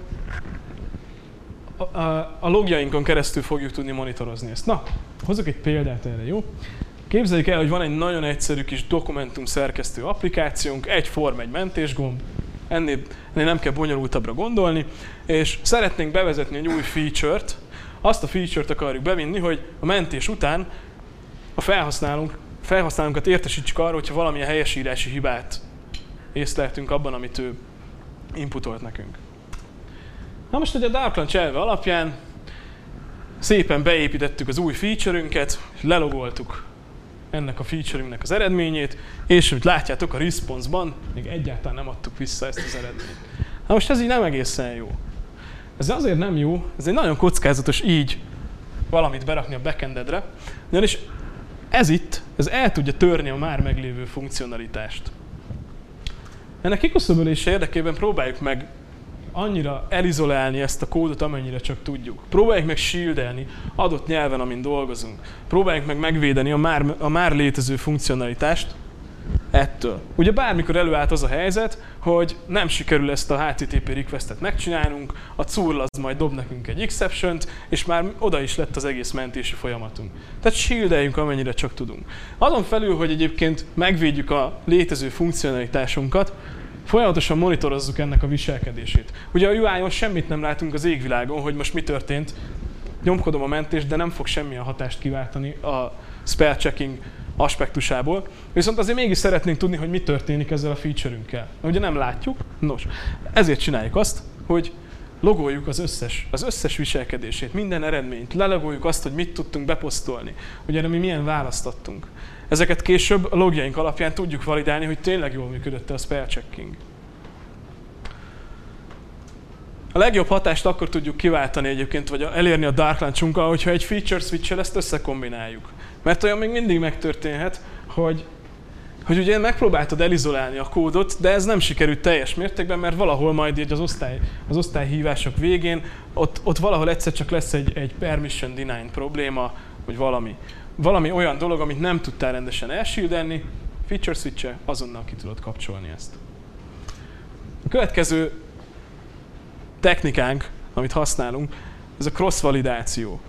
a, a, a logjainkon keresztül fogjuk tudni monitorozni ezt. Na, hozok egy példát erre, jó? Képzeljük el, hogy van egy nagyon egyszerű kis dokumentum szerkesztő applikációnk, egy form, egy mentésgomb, ennél, ennél nem kell bonyolultabbra gondolni, és szeretnénk bevezetni egy új feature-t, azt a feature-t akarjuk bevinni, hogy a mentés után a felhasználónk, felhasználónkat értesítsük arról, hogyha valamilyen helyesírási hibát észleltünk abban, amit ő inputolt nekünk. Na most, hogy a dark launch elve alapján szépen beépítettük az új feature-ünket, és lelogoltuk ennek a feature-ünknek az eredményét, és mint látjátok a response-ban még egyáltalán nem adtuk vissza ezt az eredményt. Na most ez így nem egészen jó. Ez azért nem jó, ez egy nagyon kockázatos így valamit berakni a backendedre, ugyanis ez itt, ez el tudja törni a már meglévő funkcionalitást. Ennek kiküszöbölése érdekében próbáljuk meg annyira elizolálni ezt a kódot, amennyire csak tudjuk. Próbáljuk meg shieldelni adott nyelven, amin dolgozunk. Próbáljuk meg megvédeni a már, a már létező funkcionalitást ettől. Ugye bármikor előállt az a helyzet, hogy nem sikerül ezt a há té té pé requestet megcsinálnunk, a curl az majd dob nekünk egy exception-t, és már oda is lett az egész mentési folyamatunk. Tehát shieldeljünk, amennyire csak tudunk. Azon felül, hogy egyébként megvédjük a létező funkcionalitásunkat, folyamatosan monitorozzuk ennek a viselkedését. Ugye a U I-on semmit nem látunk az égvilágon, hogy most mi történt. Nyomkodom a mentést, de nem fog semmilyen hatást kiváltani a spell checking aspektusából. Viszont azért mégis szeretnénk tudni, hogy mi történik ezzel a feature-ünkkel. Ugye nem látjuk. Nos, ezért csináljuk azt, hogy logoljuk az összes, az összes viselkedését, minden eredményt, lelogoljuk azt, hogy mit tudtunk beposztolni, hogy erre mi milyen választ adtunk. Ezeket később a logjaink alapján tudjuk validálni, hogy tényleg jól működött a spell checking. A legjobb hatást akkor tudjuk kiváltani egyébként, vagy elérni a dark launch-unkkal, hogyha egy feature switch-el ezt összekombináljuk. Mert olyan még mindig megtörténhet, hogy hogy ugye megpróbáltad elizolálni a kódot, de ez nem sikerült teljes mértékben, mert valahol majd így az, osztály, az osztályhívások végén ott, ott valahol egyszer csak lesz egy, egy permission denying probléma, vagy valami. Valami olyan dolog, amit nem tudtál rendesen elshieldeni, feature switch-e, azonnal ki tudod kapcsolni ezt. A következő technikánk, amit használunk, ez a cross-validáció.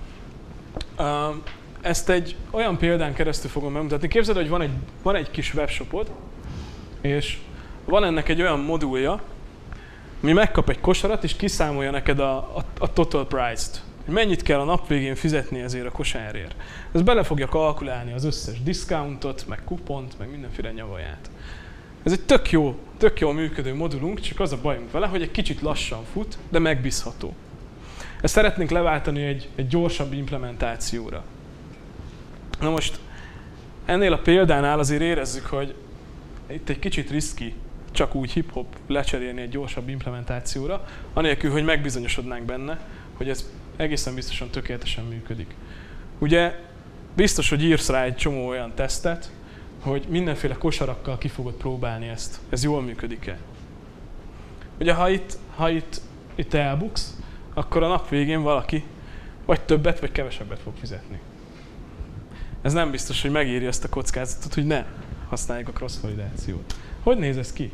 Ezt egy olyan példán keresztül fogom megmutatni. Képzeld, hogy van egy, van egy kis webshopod, és van ennek egy olyan modulja, ami megkap egy kosarat, és kiszámolja neked a, a, a total price-t. Mennyit kell a nap végén fizetni ezért a kosárért. Ez bele fogja kalkulálni az összes discountot, meg kupont, meg mindenféle nyavaját. Ez egy tök jó, tök jó működő modulunk, csak az a bajunk vele, hogy egy kicsit lassan fut, de megbízható. Ezt szeretnénk leváltani egy, egy gyorsabb implementációra. Na most ennél a példánál azért érezzük, hogy itt egy kicsit riszki csak úgy hip-hop lecserélni egy gyorsabb implementációra, anélkül, hogy megbizonyosodnánk benne, hogy ez egészen biztosan tökéletesen működik. Ugye biztos, hogy írsz rá egy csomó olyan tesztet, hogy mindenféle kosarakkal ki fogod próbálni ezt. Ez jól működik-e? Ugye ha itt, ha itt, itt elbuksz, akkor a nap végén valaki vagy többet, vagy kevesebbet fog fizetni. Ez nem biztos, hogy megéri ezt a kockázatot, hogy ne használjuk a cross-validációt. Hogy néz ez ki?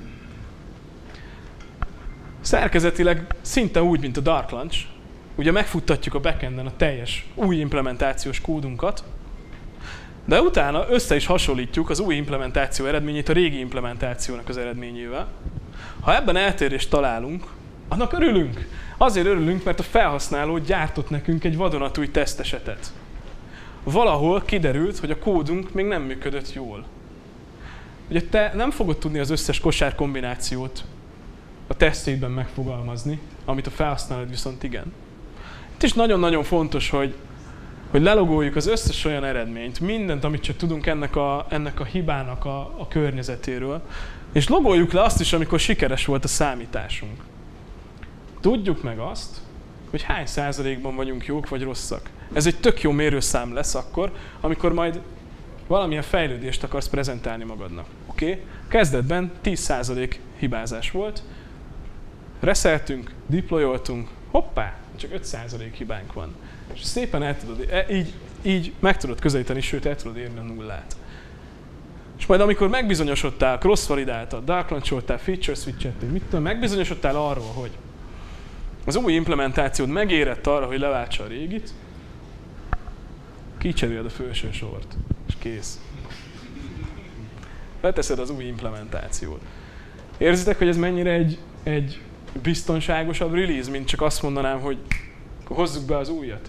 Szerkezetileg szinte úgy, mint a Dark Launch. Ugye megfuttatjuk a backenden a teljes új implementációs kódunkat, de utána össze is hasonlítjuk az új implementáció eredményét a régi implementációnak az eredményével. Ha ebben eltérést találunk, annak örülünk. Azért örülünk, mert a felhasználó gyártott nekünk egy vadonatúj tesztesetet. Valahol kiderült, hogy a kódunk még nem működött jól. Ugye te nem fogod tudni az összes kosár kombinációt a tesztjében megfogalmazni, amit a felhasználód viszont igen. Itt is nagyon-nagyon fontos, hogy, hogy lelogoljuk az összes olyan eredményt, mindent, amit csak tudunk ennek a, ennek a hibának a, a környezetéről, és logoljuk le azt is, amikor sikeres volt a számításunk. Tudjuk meg azt, hogy hány százalékban vagyunk jók vagy rosszak. Ez egy tök jó mérőszám lesz akkor, amikor majd valamilyen fejlődést akarsz prezentálni magadnak. Oké? Okay? Kezdetben tíz százalék hibázás volt, reszeltünk, deployoltunk, hoppá, csak öt százalék hibánk van. És szépen el tudod, így, így meg tudod közelíteni, sőt el tudod érni a nullát. És majd amikor megbizonyosodtál, cross-validáltad, dark launcholtál, feature switchettél, mit tudom, megbizonyosodtál arról, hogy az új implementációd megérett arra, hogy leváltsa a régit, kicseréled a felső sort, és kész. Leteszed az új implementációt. Érzitek, hogy ez mennyire egy, egy biztonságosabb release, mint csak azt mondanám, hogy hozzuk be az újat.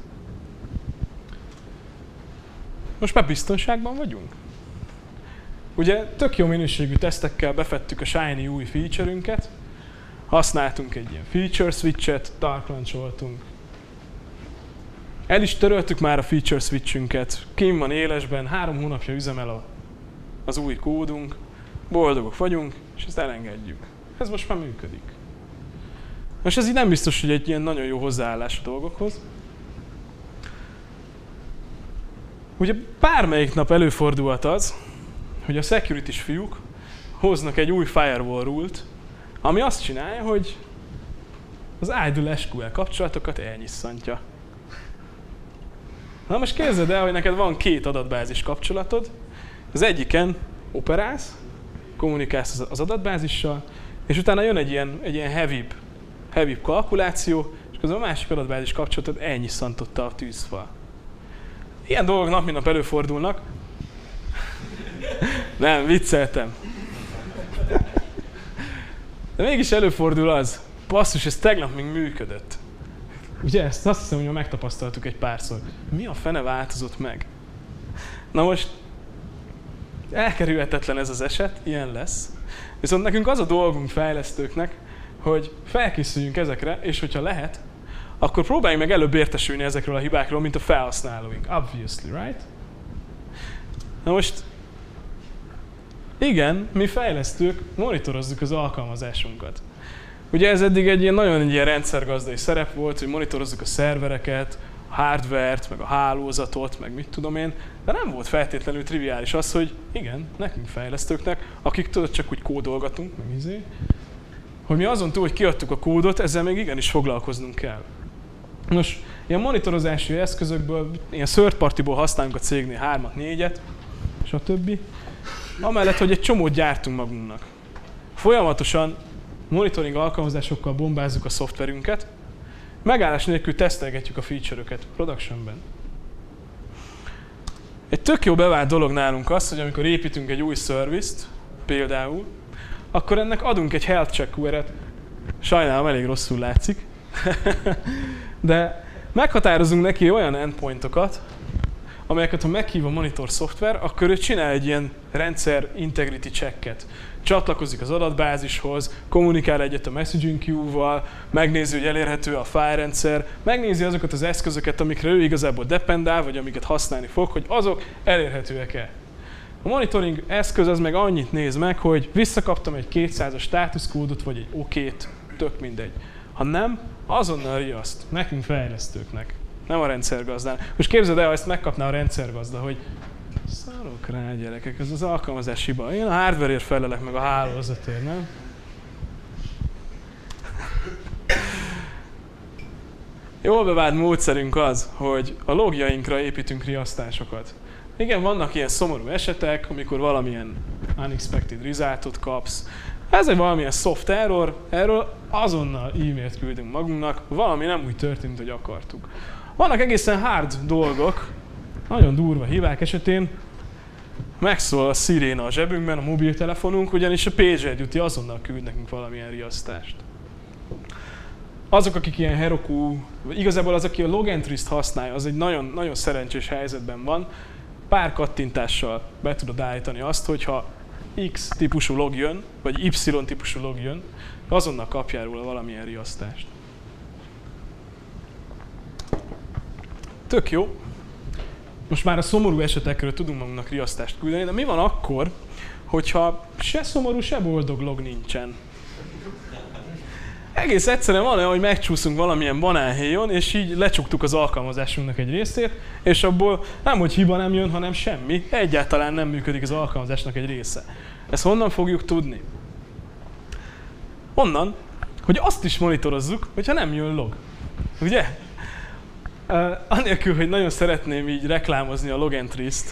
Most már biztonságban vagyunk. Ugye tök jó minőségű tesztekkel befettük a shiny új feature-ünket, használtunk egy ilyen feature switchet, dark launcholtunk. El is töröltük már a feature switchünket, kim van élesben, három hónapja üzemel a, az új kódunk, boldogok vagyunk, és ezt elengedjük. Ez most már működik. Most ez így nem biztos, hogy egy ilyen nagyon jó hozzáállás a dolgokhoz. Ugye bármelyik nap előfordulhat az, hogy a security-s fiúk hoznak egy új firewall rule-t, ami azt csinálja, hogy az idle es kú el kapcsolatokat elnyisszantja. Na most képzeld el, hogy neked van két adatbázis kapcsolatod, az egyiken operálsz, kommunikálsz az adatbázissal, és utána jön egy ilyen, egy ilyen heavybb, heavybb kalkuláció, és közben a másik adatbázis kapcsolatod elnyisszantotta a tűzfal. Ilyen dolgok nap mint nap előfordulnak. Nem, vicceltem. De mégis előfordul az, basszus, ez tegnap még működött. Ugye ezt azt hiszem, hogy megtapasztaltuk egy párszor. Mi a fene változott meg? Na most elkerülhetetlen ez az eset, ilyen lesz. Viszont nekünk az a dolgunk fejlesztőknek, hogy felkészüljünk ezekre, és hogyha lehet, akkor próbáljunk meg előbb értesülni ezekről a hibákról, mint a felhasználóink. Obviously, right? Na most, igen, mi fejlesztők monitorozzuk az alkalmazásunkat. Ugye ez eddig egy ilyen nagyon egy ilyen rendszergazdai szerep volt, hogy monitorozzuk a szervereket, hardvert, meg a hálózatot, meg mit tudom én, de nem volt feltétlenül triviális az, hogy igen, nekünk fejlesztőknek, akik tudod, csak úgy kódolgatunk, meg izé, hogy mi azon túl, hogy kiadtuk a kódot, ezzel még igenis foglalkoznunk kell. Nos, ilyen monitorozási eszközökből, ilyen third partyból használunk a cégnél hármat, négyet, stb. Amellett, hogy egy csomót gyártunk magunknak. Folyamatosan monitoring alkalmazásokkal bombázzuk a szoftverünket, megállás nélkül tesztelgetjük a feature-öket productionben. Egy tök jó bevált dolog nálunk az, hogy amikor építünk egy új service-t, például, akkor ennek adunk egy health check Q R-et. Sajnálom, elég rosszul látszik. De meghatározunk neki olyan endpointokat, amelyeket ha meghív a monitor szoftver, akkor ő csinál egy ilyen rendszer integrity checket. Csatlakozik az adatbázishoz, kommunikál egyet a messaging queue-val, megnézi, hogy elérhető a fájlrendszer, megnézi azokat az eszközöket, amikre ő igazából dependál, vagy amiket használni fog, hogy azok elérhetőek-e. A monitoring eszköz az meg annyit néz meg, hogy visszakaptam egy kétszázas státuszkódot, vagy egy okét, tök mindegy. Ha nem, azonnal riaszt, nekünk fejlesztőknek, nem a rendszergazdán. Most képzeld el, ha ezt megkapná a rendszergazda, hogy szarok rá, gyerekek, ez az alkalmazás hiba. Én a hardware-ért felelek, meg a hálózatért, nem? Jól bevált módszerünk az, hogy a logjainkra építünk riasztásokat. Igen, vannak ilyen szomorú esetek, amikor valamilyen unexpected resultot kapsz. Ez egy valamilyen soft error, erről azonnal e-mailt küldünk magunknak, valami nem úgy történt, hogy akartuk. Vannak egészen hard dolgok, nagyon durva hibák esetén, megszól a sziréna a zsebünkben, a mobiltelefonunk, ugyanis a PagerDuty azonnal küld nekünk valamilyen riasztást. Azok, akik ilyen Heroku, vagy igazából az, aki a logentry-t használja, az egy nagyon, nagyon szerencsés helyzetben van. Pár kattintással be tudod állítani azt, hogyha X típusú log jön, vagy Y típusú log jön, azonnal kapjál róla valamilyen riasztást. Tök jó. Most már a szomorú esetekről tudunk magunknak riasztást küldeni, de mi van akkor, hogyha se szomorú, se boldog log nincsen? Egész egyszerűen van olyan, hogy megcsúszunk valamilyen banánhéjon, és így lecsuktuk az alkalmazásunknak egy részét, és abból nem, hogy hiba nem jön, hanem semmi. Egyáltalán nem működik az alkalmazásnak egy része. Ezt honnan fogjuk tudni? Onnan, hogy azt is monitorozzuk, hogyha nem jön log. Ugye? Uh, anélkül, hogy nagyon szeretném így reklámozni a logentry-t.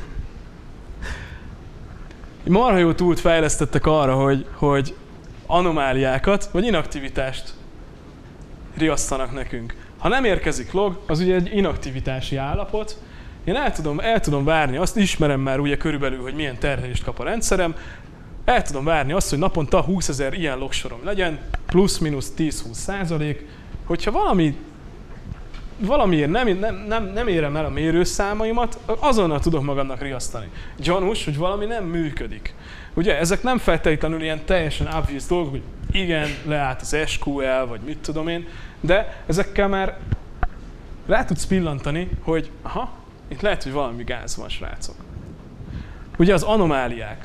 Marha jó túlt fejlesztettek arra, hogy, hogy anomáliákat, vagy inaktivitást riasztanak nekünk. Ha nem érkezik log, az ugye egy inaktivitási állapot. Én el tudom, el tudom várni, azt ismerem már ugye körülbelül, hogy milyen terhelést kap a rendszerem. El tudom várni azt, hogy naponta húszezer ilyen logsorom legyen, plusz-minusz tíz-húsz százalék. Hogyha valami, valamiért nem, nem, nem, nem érem el a mérőszámaimat, azonnal tudok magamnak riasztani. Gyanús, hogy valami nem működik. Ugye, ezek nem feltétlenül ilyen teljesen obvious dolgok, hogy igen, leállt az es kú el, vagy mit tudom én, de ezekkel már rá tudsz pillantani, hogy aha, itt lehet, hogy valami gáz van, srácok. Ugye az anomáliák.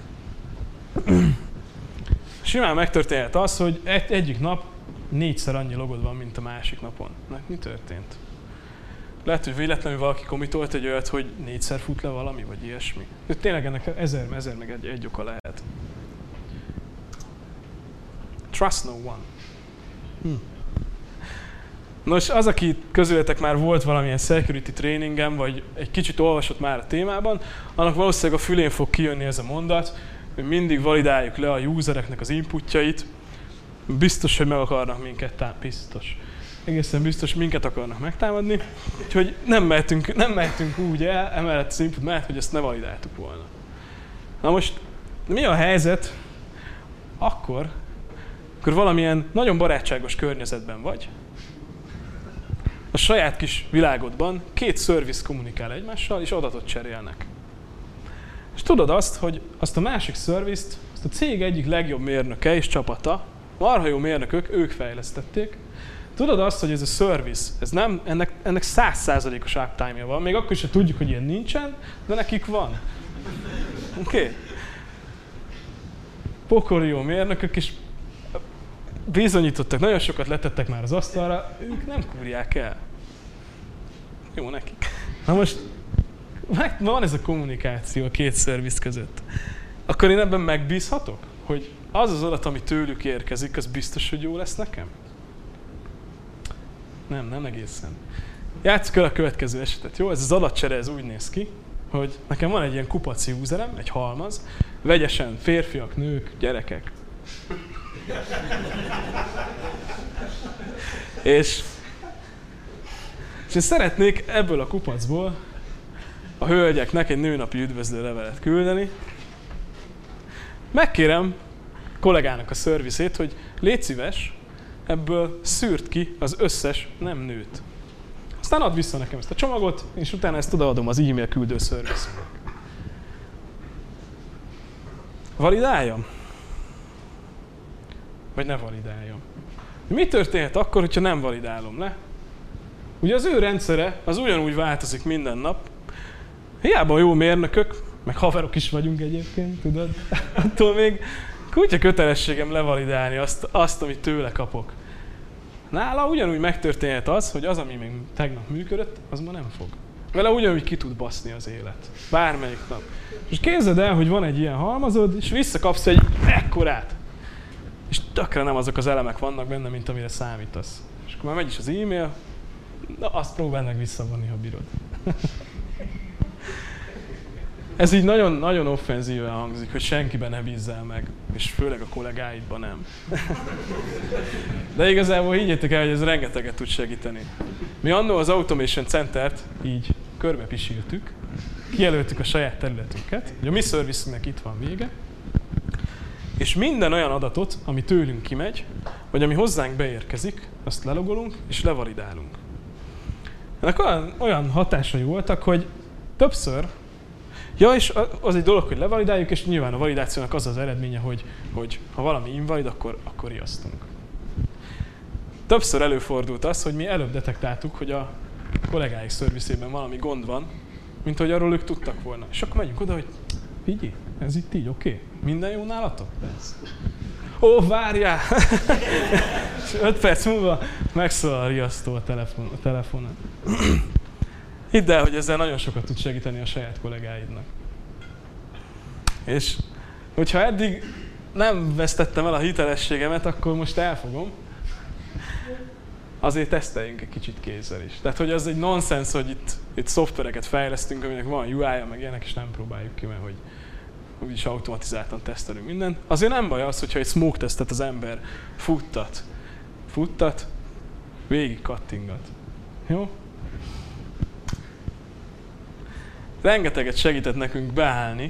Simán megtörténhet az, hogy egy, egyik nap négyszer annyi logod van, mint a másik napon. Na, mi történt? Lehet, hogy véletlenül valaki kommitolt egy olyat, hogy négyszer fut le valami, vagy ilyesmi. De tényleg ennek ezer, ezer meg egy, egy oka lehet. Trust no one. Hm. Nos, az, aki közületek már volt valamilyen security tréningem, vagy egy kicsit olvasott már a témában, annak valószínűleg a fülén fog kijönni ez a mondat, hogy mindig validáljuk le a usereknek az inputjait. Biztos, hogy meg akarnak minket támadni. Biztos. Egészen biztos, minket akarnak megtámadni. Úgyhogy nem mehetünk, nem mehetünk úgy el, emellett az input mellett, hogy ezt ne validáltuk volna. Na most, mi a helyzet akkor, akkor valamilyen nagyon barátságos környezetben vagy, a saját kis világodban két service kommunikál egymással, és adatot cserélnek. És tudod azt, hogy azt a másik service-t, azt a cég egyik legjobb mérnöke és csapata, marha jó mérnökök, ők fejlesztették. Tudod azt, hogy ez a service, ez nem, ennek, ennek száz százalékos uptime-ja van, még akkor is, ha tudjuk, hogy ilyen nincsen, de nekik van. Oké? Okay. Pokoli jó mérnökök, és bizonyítottak, nagyon sokat letettek már az asztalra, ők nem kúrják el. jó nekik. Na most meg, van ez a kommunikáció a két szerviz között. Akkor én ebben megbízhatok? Hogy az az adat, ami tőlük érkezik, az biztos, hogy jó lesz nekem? Nem, nem egészen. Játsszuk el a következő esetet, jó? Ez az adatcsere, ez úgy néz ki, hogy nekem van egy ilyen kupac userem, egy halmaz, vegyesen férfiak, nők, gyerekek. és, és én szeretnék ebből a kupacból a hölgyeknek egy nőnapi üdvözlő levelet küldeni. Megkérem kollégának a szervizét, hogy légy szíves, ebből szűrt ki az összes nem nőt. Aztán add vissza nekem ezt a csomagot, és utána ezt odaadom az e-mail küldő szerviznek. Validáljam? Vagy ne validáljam? Mi történhet akkor, hogyha nem validálom le? Ugye az ő rendszere az ugyanúgy változik minden nap. Hiába jó mérnökök, meg haverok is vagyunk egyébként, tudod? Attól még kutya kötelességem levalidálni azt, azt, amit tőle kapok. Nála ugyanúgy megtörténhet az, hogy az, ami még tegnap működött, az ma nem fog. Vele ugyanúgy ki tud baszni az élet. Bármelyik nap. És képzeld el, hogy van egy ilyen halmazod, és visszakapsz egy ekkorát. És tökre nem azok az elemek vannak benne, mint amire számítasz. És akkor már megy is az e-mail, na azt próbáld meg visszavonni, ha bírod. Ez így nagyon-nagyon offenzíven hangzik, hogy senkiben ne bízzál meg, és főleg a kollégáidban nem. De igazából higgyétek el, hogy ez rengeteget tud segíteni. Mi annól az Automation Centert így körbepisíltük, kijelöltük a saját területünket, hogy a mi szervizünknek itt van vége, és minden olyan adatot, ami tőlünk kimegy, vagy ami hozzánk beérkezik, azt lelogolunk és levalidálunk. Ennek olyan, olyan hatásai voltak, hogy többször, ja, és az egy dolog, hogy levalidáljuk, és nyilván a validációnak az az eredménye, hogy, hogy ha valami invalid, akkor, akkor riasztunk. Többször előfordult az, hogy mi előbb detektáltuk, hogy a kollégáik szervizében valami gond van, mint hogy arról ők tudtak volna. És akkor megyünk oda, hogy figyelj, ez itt így oké? Okay? Minden jó nálatok? Persze. Ó, várjál! öt perc múlva megszólal a riasztó a, telefon, a telefonon. Hidd el, hogy ezzel nagyon sokat tud segíteni a saját kollégáidnak. És hogyha eddig nem vesztettem el a hitelességemet, akkor most elfogom. Azért teszteljünk egy kicsit kézzel is. Tehát, hogy az egy nonsens, hogy itt, itt szoftvereket fejlesztünk, aminek van u i-ja, meg ilyenek, és nem próbáljuk ki, mert hogy úgyis automatizáltan tesztelünk mindent. Azért nem baj az, hogyha egy smoke tesztet az ember futtat, futtat, végig kattingat. Jó? Rengeteget segített nekünk beállni,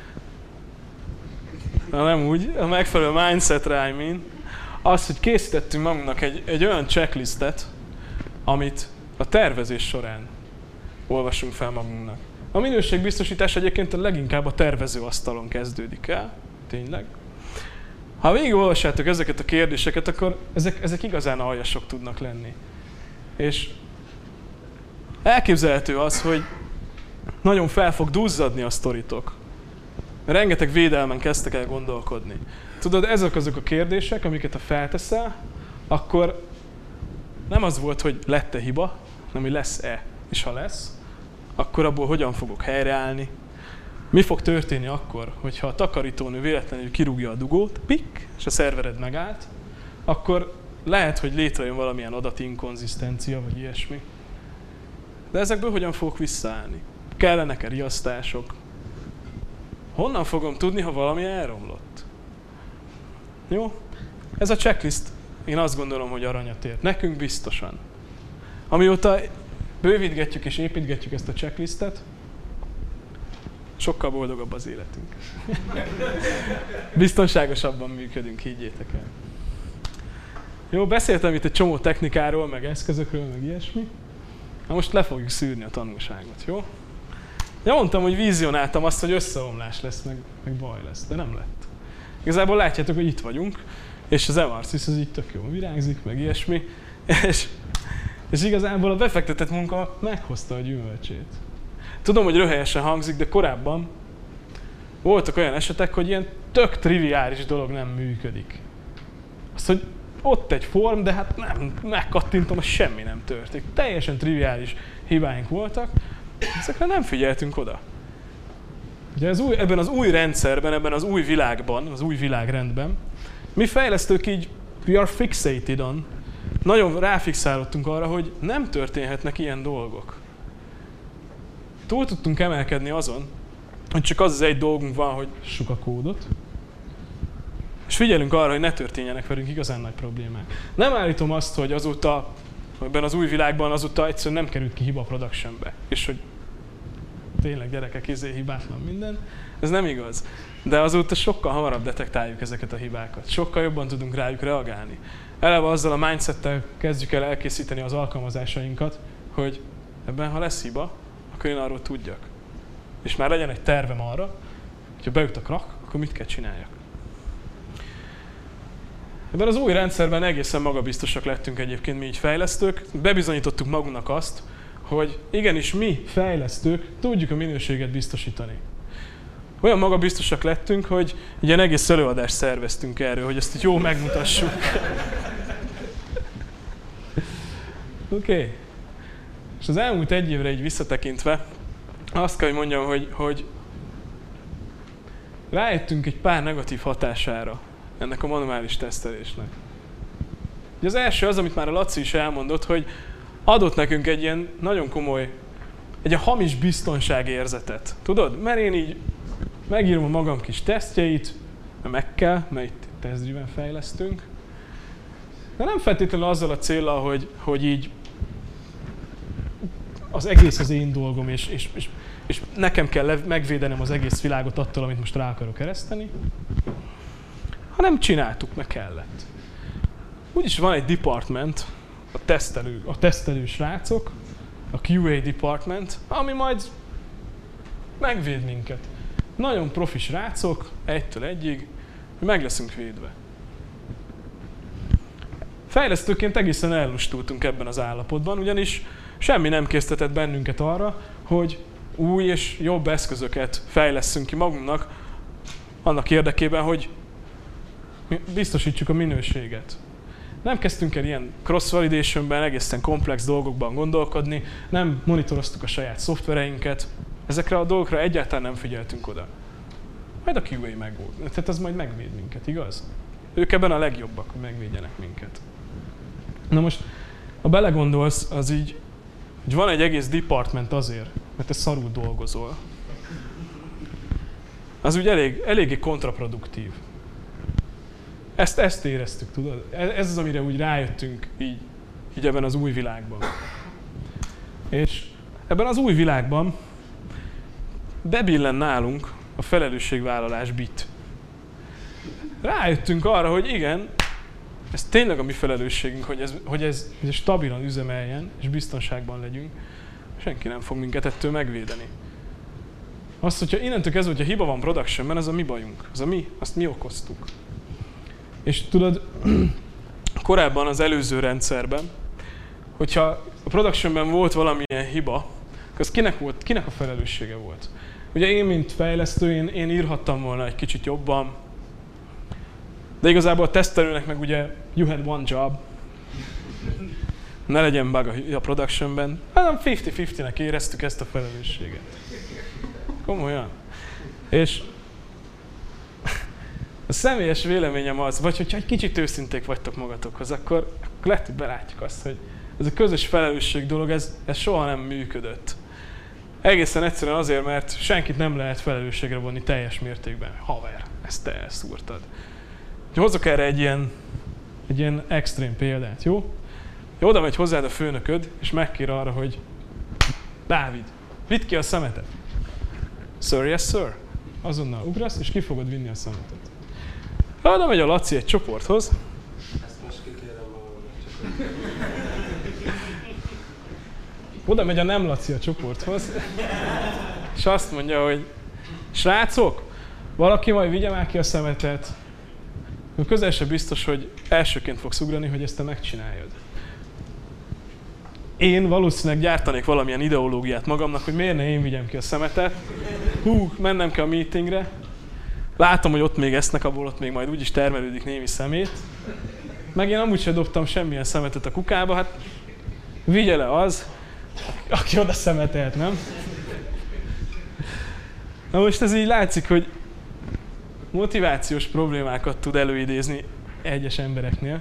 na nem úgy, a megfelelő mindsetre, I mean, az, hogy készítettünk magunknak egy, egy olyan checklistet, amit a tervezés során olvasunk fel magunknak. A minőségbiztosítás egyébként a leginkább a tervezőasztalon kezdődik el, tényleg. Ha végigolvassátok ezeket a kérdéseket, akkor ezek, ezek igazán aljasok tudnak lenni. És elképzelhető az, hogy nagyon fel fog duzzadni a sztoritok. Rengeteg védelmen kezdtek el gondolkodni. Tudod, ezek azok a kérdések, amiket ha felteszel, akkor nem az volt, hogy lett-e hiba, hanem hogy lesz-e. És ha lesz, akkor abból hogyan fogok helyreállni. Mi fog történni akkor, hogyha a takarítónő véletlenül kirúgja a dugót, pik, és a szervered megállt, akkor lehet, hogy létrejön valamilyen adatinkonzisztencia, vagy ilyesmi. De ezekből hogyan fogok visszaállni? Kellenek-e riasztások? Honnan fogom tudni, ha valami elromlott? Jó? Ez a checklist, én azt gondolom, hogy aranyat ér. Nekünk biztosan. Amióta bővítgetjük és építgetjük ezt a checklistet, sokkal boldogabb az életünk. Biztonságosabban működünk, higgyétek el. Jó, beszéltem itt egy csomó technikáról, meg eszközökről, meg ilyesmi. Na most le fogjuk szűrni a tanulságot, jó? Ja, mondtam, hogy vizionáltam azt, hogy összeomlás lesz, meg, meg baj lesz, de nem lett. Igazából látjátok, hogy itt vagyunk, és az em er sys az így tök jó virágzik, meg ilyesmi, és, és igazából a befektetett munka meghozta a gyümölcsét. Tudom, hogy röhelyesen hangzik, de korábban voltak olyan esetek, hogy ilyen tök triviális dolog nem működik. Azt, hogy ott egy form, de hát nem, megkattintom, semmi nem történik. Teljesen triviális hibáink voltak, ezekre nem figyeltünk oda. Ugye ez új, ebben az új rendszerben, ebben az új világban, az új világrendben, mi fejlesztők így, we are fixated on, nagyon ráfixálódtunk arra, hogy nem történhetnek ilyen dolgok. Túl tudtunk emelkedni azon, hogy csak az az egy dolgunk van, hogy sok a kódot, és figyelünk arra, hogy ne történjenek velünk igazán nagy problémák. Nem állítom azt, hogy azóta, ebben az új világban azóta egyszerűen nem került ki hiba a productionbe, és hogy tényleg gyerekek, izé hibátlan minden. Ez nem igaz. De azóta sokkal hamarabb detektáljuk ezeket a hibákat. Sokkal jobban tudunk rájuk reagálni. Eleve azzal a mindsettel kezdjük el elkészíteni az alkalmazásainkat, hogy ebben, ha lesz hiba, akkor én arról tudjak. És már legyen egy tervem arra, hogyha beüt a krak, akkor mit kell csináljak. Ebben az új rendszerben egészen magabiztosak lettünk egyébként mi így fejlesztők. Bebizonyítottuk magunknak azt, hogy igenis mi, fejlesztők, tudjuk a minőséget biztosítani. Olyan magabiztosak lettünk, hogy ilyen egész előadást szerveztünk erről, hogy ezt így jól megmutassuk. Oké. Okay. És az elmúlt egy évre így visszatekintve, azt kell, hogy mondjam, hogy, hogy rájöttünk egy pár negatív hatására ennek a manuális tesztelésnek. Ugye az első az, amit már a Laci is elmondott, hogy adott nekünk egy ilyen nagyon komoly, egy ilyen hamis biztonságérzetet. Tudod? Mert én így megírom a magam kis tesztjeit, mert meg kell, mert itt test-driven fejlesztünk. De nem feltétlenül azzal a céllal, hogy, hogy így az egész az én dolgom, és, és, és, és nekem kell megvédenem az egész világot attól, amit most rá akarok ereszteni, hanem csináltuk, meg kellett. Úgyis van egy department, a tesztelő, a tesztelő srácok, a Q A department, ami majd megvéd minket. Nagyon profi srácok, egytől egyig, hogy meg leszünk védve. Fejlesztőként egészen ellustultunk ebben az állapotban, ugyanis semmi nem késztetett bennünket arra, hogy új és jobb eszközöket fejlesszünk ki magunknak, annak érdekében, hogy biztosítsuk a minőséget. Nem kezdtünk el ilyen cross-validationben, egészen komplex dolgokban gondolkodni, nem monitoroztuk a saját szoftvereinket, ezekre a dolgokra egyáltalán nem figyeltünk oda. Majd a Q A megold, tehát az majd megvéd minket, igaz? Ők ebben a legjobbak, hogy megvédjenek minket. Na most, ha belegondolsz, az így, hogy van egy egész department azért, mert te szarul dolgozol, az úgy elég, eléggé kontraproduktív. Ezt, ezt éreztük, tudod? Ez az, amire úgy rájöttünk így, így ebben az új világban. És ebben az új világban bebillen nálunk a felelősségvállalás bit. Rájöttünk arra, hogy igen, ez tényleg a mi felelősségünk, hogy ez, hogy ez, hogy ez stabilan üzemeljen, és biztonságban legyünk. Senki nem fog minket ettől megvédeni. Azt, hogyha innentől kezdve, hogyha hiba van productionben, az a mi bajunk. Az a mi, azt mi okoztuk. És tudod, korábban az előző rendszerben, hogyha a productionben volt valamilyen hiba, akkor az kinek, volt, kinek a felelőssége volt? Ugye én, mint fejlesztő, én, én írhattam volna egy kicsit jobban, de igazából a tesztelőnek meg ugye you had one job, ne legyen bug a productionben, hanem fifty-fifty-nek éreztük ezt a felelősséget. Komolyan. És a személyes véleményem az, vagy hogyha egy kicsit őszinték vagytok magatokhoz, akkor, akkor lehet, hogy belátjuk azt, hogy ez a közös felelősség dolog, ez, ez soha nem működött. Egészen egyszerűen azért, mert senkit nem lehet felelősségre vonni teljes mértékben. Haver, ezt te elszúrtad. Hozzak erre egy ilyen, egy ilyen extrém példát, jó? Oda megy hozzád a főnököd, és megkér arra, hogy Dávid, vidd ki a szemetet. Sir, yes sir. Azonnal ugrasz, és ki fogod vinni a szemetet. Oda megy a Laci egy csoporthoz. Ezt most kikérem magamnak. Oda megy a nem Laci a csoporthoz, és azt mondja, hogy srácok, valaki majd vigye már ki a szemetet. Közel sem biztos, hogy elsőként fogsz ugrani, hogy ezt te megcsináljad. Én valószínűleg gyártanék valamilyen ideológiát magamnak, hogy miért ne én vigyem ki a szemetet. Hú, mennem kell a meetingre. Látom, hogy ott még esznek, abból ott még majd úgyis termelődik némi szemét. Meg én amúgy sem dobtam semmilyen szemetet a kukába, hát vigye le az. aki oda szemetelt, nem? Na most ez így látszik, hogy motivációs problémákat tud előidézni egyes embereknél.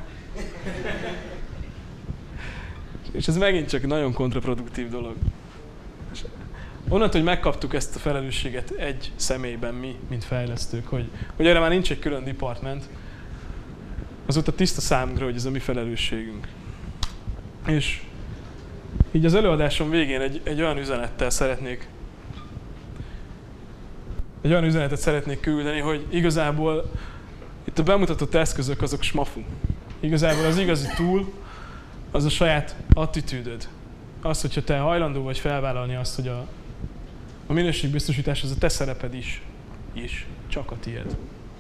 És ez megint csak nagyon kontraproduktív dolog. És onnantól, hogy megkaptuk ezt a felelősséget egy személyben mi, mint fejlesztők, hogy, hogy erre már nincs egy külön department, azóta tiszta számunkra, hogy ez a mi felelősségünk. És így az előadásom végén egy, egy olyan üzenettel szeretnék egy olyan üzenetet szeretnék küldeni, hogy igazából itt a bemutatott eszközök azok smafu. Igazából az igazi tool az a saját attitűdöd. Az, hogyha te hajlandó vagy felvállalni azt, hogy a, a minőségbiztosítás az a te szereped is, is, csak a tiéd.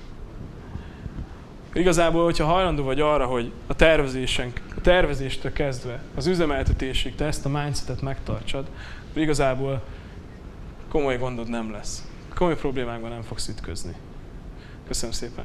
Igazából, hogyha hajlandó vagy arra, hogy a tervezésen, a tervezéstől kezdve az üzemeltetésig te ezt a mindsetet megtartsad, akkor igazából komoly gondod nem lesz. Komoly problémákban nem fogsz ütközni. Köszönöm szépen!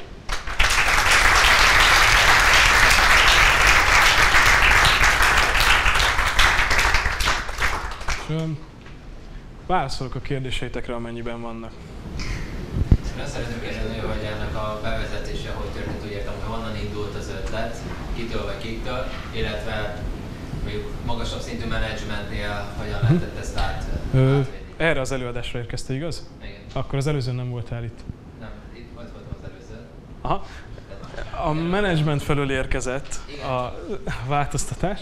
Válaszolok a kérdéseitekre, amennyiben vannak. Azt szeretném kérdezni, hogy ennek a bevezetése hogy történt, úgy értem, hogy honnan indult az ötlet, kitől vagy kiktől, illetve mondjuk magasabb szintű menedzsmentnél hogyan lehetett ezt át, Ö, erre az előadásra érkezte, igaz? Igen. Akkor az előzőn nem voltál itt. Nem, itt volt voltam az előző. Aha. A menedzsment felől érkezett a változtatás.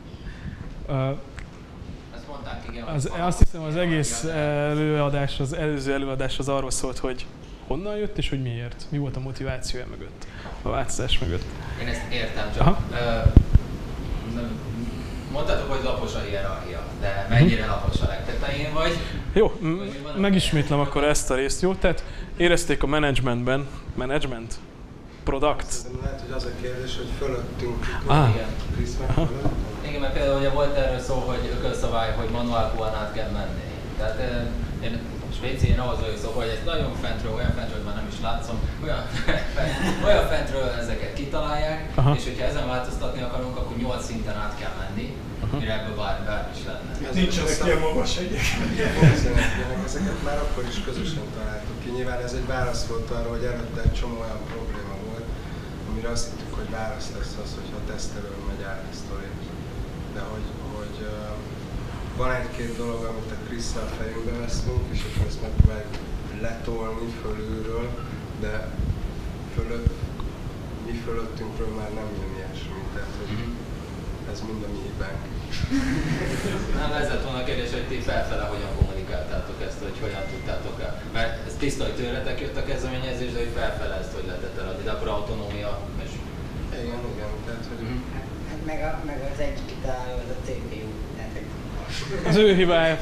Azt mondták, igen. Az, azt hiszem, az egész előadás, az előző előadás az arról szólt, hogy honnan jött és hogy miért. Mi volt a motivációja mögött, a változás mögött. Én ezt értem, csak ö, mondtátok, hogy lapos a hierarchia, de mennyire lapos a legtetején vagy? Jó, megismétlem akkor ezt a részt, jó? Tehát érezték a managementben, management, product. Szerintem lehet, hogy az a kérdés, hogy fölöttünk Ah. Krisz meg fölött. Igen, mert például ugye volt erről szó, hogy ökölszabály, hogy manuálkúan át kell menni. Tehát én Svéci, én ahhoz vagyok szó, hogy ez nagyon fentről, olyan fentről, hogy már nem is látszom, olyan, olyan fentről ezeket kitalálják, Aha. és hogyha ezen változtatni akarunk, akkor nyolc szinten át kell menni, Aha. mire ebből bármi, bármi is lenne. Nincsenek ilyen magas egyébként. Ezeket már akkor is közösen találtuk ki. Nyilván ez egy válasz volt arra, hogy előtte egy csomó olyan probléma volt, amire azt hittük, hogy válasz lesz az, hogyha tesztelőn megy át a sztori. De hogy, hogy uh, van egy-két dolog, amit a Krisszel fejünkbe veszünk, és akkor ezt megpróbáljuk letolni fölülről, de fölött, mi fölöttünkről már nem jön ilyesmi. Tehát, hogy ez mind a mi hibánk. Nem, ez lett volna a kérdés, hogy ti felfele hogyan kommunikáltátok ezt, hogy hogyan tudtátok el. Mert ez tiszta, hogy tőletek jött a kezdeményezés, de hogy felfele ezt hogy lehetett eladni, de akkor autonómia és... Igen, igen, tehát hogy... Mm-hmm. Hát meg, a, meg az egyik kitaláló, az a cé pé u. Tehát, hogy... Az ő hibája.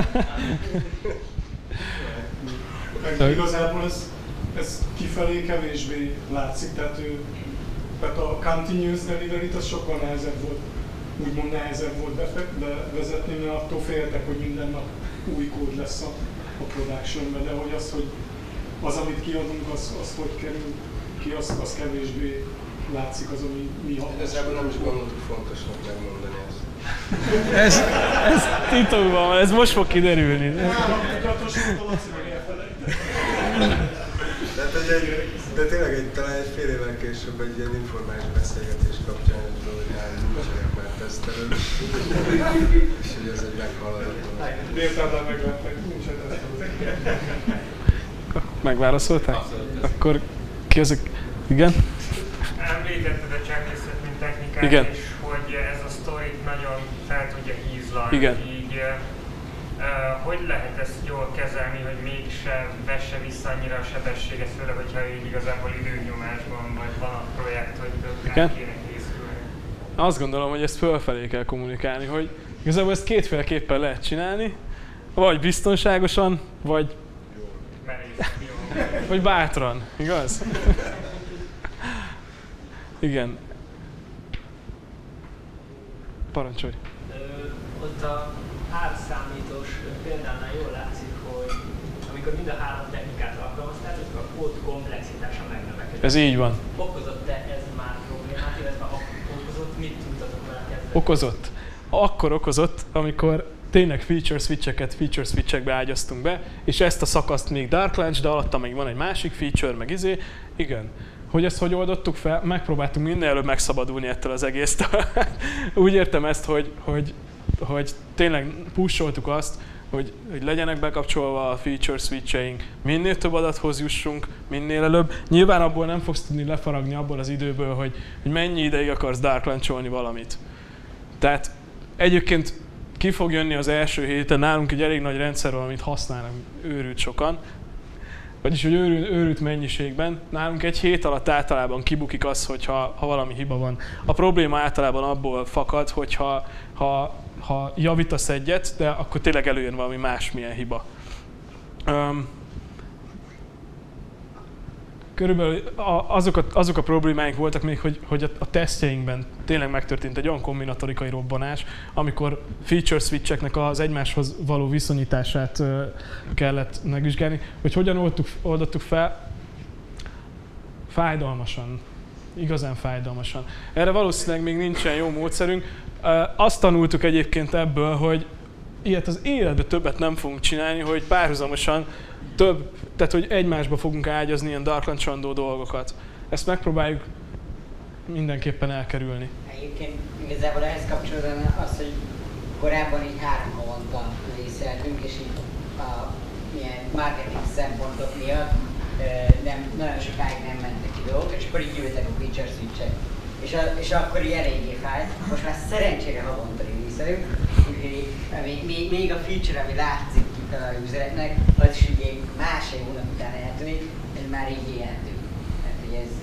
Meg igazából ez, ez kifelé kevésbé látszik, tehát, ő, tehát a continuous delivery-t az sokkal nehezebb volt, úgymond nehezebb volt bevezetni, mert attól féltek, hogy minden nap új kód lesz a, a productionben, de hogy az, hogy az, amit kiadunk, az, az hogy kerül ki, az, az kevésbé látszik az, ami mi hatás. Igazából nem is gondoltuk fontosnak megmondani ezt. Ez, ez titokban van, ez most fog kiderülni. Tehát, hogy egy, de tényleg egy, talán egy fél évvel később egy ilyen informális beszélgetés kapcsán, hogy hát nincsenek már tesztelők, és hogy ez egy meghaladott. Értelmel megleptek, nincsen tesztelők. Megválaszolták? Akkor ki az a... Igen? Említetted a checklistet, mint technikát, Igen. és hogy ez a sztorit nagyon fel tudja hízlalni. Igen. Így, uh, hogy lehet ezt jól kezelni, hogy mégsem vesse vissza annyira a sebességet, főleg, hogyha így igazából időnyomásban vagy van a projekt, hogy Igen. rá kéne készülni? Azt gondolom, hogy ezt fölfelé kell kommunikálni, hogy igazából ezt kétféleképpen lehet csinálni, vagy biztonságosan, vagy, Merész, jó. vagy bátran, igaz? Igen. Parancsolj! Ö, ott a átszámítós példánál jól látszik, hogy amikor mind a három technikát alkalmaztátok, a kód komplexitása megnövekedett. Ez így van. Okozott-e ez már problémát, illetve ha okozott, mit tudtatok vele kezdeni? Okozott. akkor okozott, amikor tényleg feature switcheket feature switchekbe ágyaztunk be, és ezt a szakaszt még Dark Launch, de alatta még van egy másik feature, meg izé. Igen. Hogy ezt hogy oldottuk fel? Megpróbáltunk minél előbb megszabadulni ettől az egésztől. Úgy értem ezt, hogy, hogy, hogy tényleg pusoltuk azt, hogy, hogy legyenek bekapcsolva a feature switcheink, minél több adathoz jussunk, minél előbb. Nyilván abból nem fogsz tudni lefaragni abból az időből, hogy, hogy mennyi ideig akarsz dark launcholni valamit. Tehát egyébként ki fog jönni az első héten nálunk egy elég nagy rendszerről, amit használnak őrült sokan. Vagyis, hogy őrült, őrült mennyiségben. Nálunk egy hét alatt általában kibukik az, hogyha ha valami hiba van. A probléma általában abból fakad, hogyha ha, ha javítasz egyet, de akkor tényleg előjön valami másmilyen hiba. Um, Körülbelül azok a, azok a problémáink voltak még, hogy, hogy a, a tesztjeinkben tényleg megtörtént egy olyan kombinatorikai robbanás, amikor feature switcheknek az egymáshoz való viszonyítását uh, kellett megvizsgálni, hogy hogyan oldtuk, oldottuk fel. Fájdalmasan. Igazán fájdalmasan. Erre valószínűleg még nincsen jó módszerünk. Uh, azt tanultuk egyébként ebből, hogy ilyet az életben többet nem fogunk csinálni, hogy párhuzamosan több, tehát hogy egymásba fogunk ágyazni ilyen dark launchandó dolgokat. Ezt megpróbáljuk mindenképpen elkerülni. Egyébként igazából ehhez kapcsolódóan az, hogy korábban így három havonta részeltünk, és így a ilyen marketing szempontok miatt nem, nagyon sokáig nem mentek ki dolgok, és akkor így jöttek a feature switchek. És, a, és akkor így eléggé fájt. Most már szerencsére havonta részelünk, úgyhogy még, még, még a feature, ami látszik a usereknek, az is ugye másfél hónap után eltűnik, ez már így élhetünk. Tehát, hogy ez...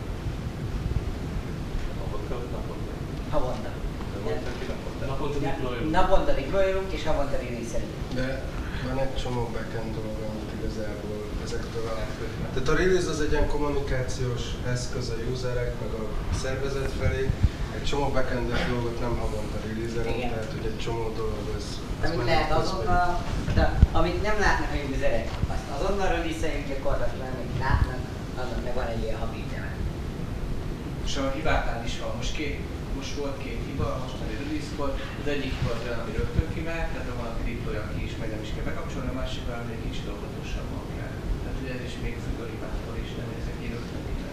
Havonta. Naponta deployolunk. Naponta deployolunk és havonta release-elünk. De van egy csomó backend dolga, amit igazából ezektől a... Tehát a release az egy ilyen kommunikációs eszköz a userek, meg a szervezet felé. Egy csomó backendes dolgot nem havonta release-elünk, tehát hogy egy csomó dolog az... Amit lehet azonnal, de amit nem látnak a userek, azt azonnal release-eljük gyakorlatilag, amit látnak, annak meg van egy ilyen habi ügyeme. És a hibáknál is van. Most, két, most volt két hiba, mostani release-kor. Az egyik hiba az olyan, ami rögtön kimehet, tehát ha valaki deploy-ja ki is, meg nem is kell bekapcsolni, a másik olyan, hogy egy kicsit óvatosabban kell. Tehát ugye ez is még függ a hibától is, nem ezek így rögtön kimehet.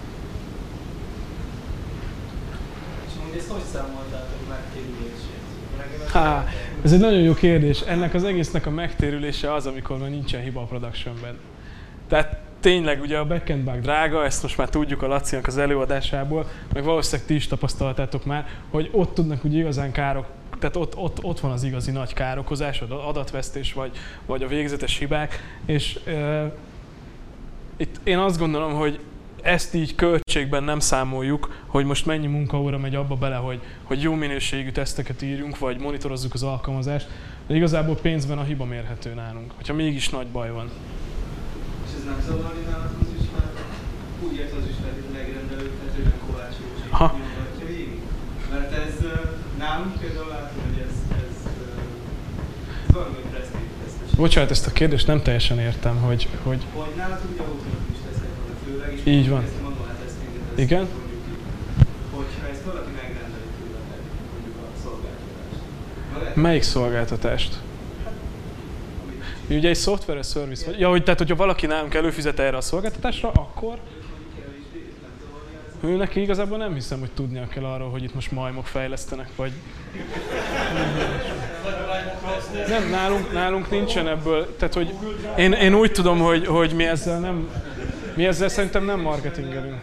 És amúgy ezt hogy számoltátok megtérülését? Há, ez egy nagyon jó kérdés. Ennek az egésznek a megtérülése az, amikor már nincsen hiba a productionben. Tehát tényleg ugye a backend bug drága, ezt most már tudjuk a Lacinak az előadásából, meg valószínűleg ti is tapasztaltátok már, hogy ott tudnak ugye igazán károk, tehát ott, ott, ott van az igazi nagy károkozás, adatvesztés vagy, vagy a végzetes hibák, és e, itt én azt gondolom, hogy ezt így költségben nem számoljuk, hogy most mennyi munkaóra megy abba bele, hogy, hogy jó minőségű teszteket írjunk, vagy monitorozzuk az alkalmazást, de igazából pénzben a hiba mérhető nálunk, hogyha mégis nagy baj van. És ez nem zavarni nálad az ügyfél? Úgy ért az ügyfél, hogy megrendelők, tehát ő nem kovácsolósít nyomatja végig. Mert ez nálunk például látom, hogy ez, ez, ez valami presztív tesztes. Bocsánat, ezt a kérdést nem teljesen értem, hogy... Hogy, hogy nálad ugye automatikus tesztek van főleg, és így van. ezt a manuál tesztinget, ezt igen? mondjuk ki. Hogyha ezt valaki megrendeli tőletek, mondjuk a szolgáltatást. Melyik szolgáltatást? Ugye egy szoftveres service vagy? Ja, hogy tehát, hogyha valaki nálunk előfizet erre a szolgáltatásra, akkor ő neki igazából nem hiszem, hogy tudnia kell arról, hogy itt most majmok fejlesztenek, vagy... Nem, nálunk, nálunk nincsen ebből, tehát hogy én, én úgy tudom, hogy, hogy mi ezzel nem... Mi ezzel szerintem nem marketingelünk.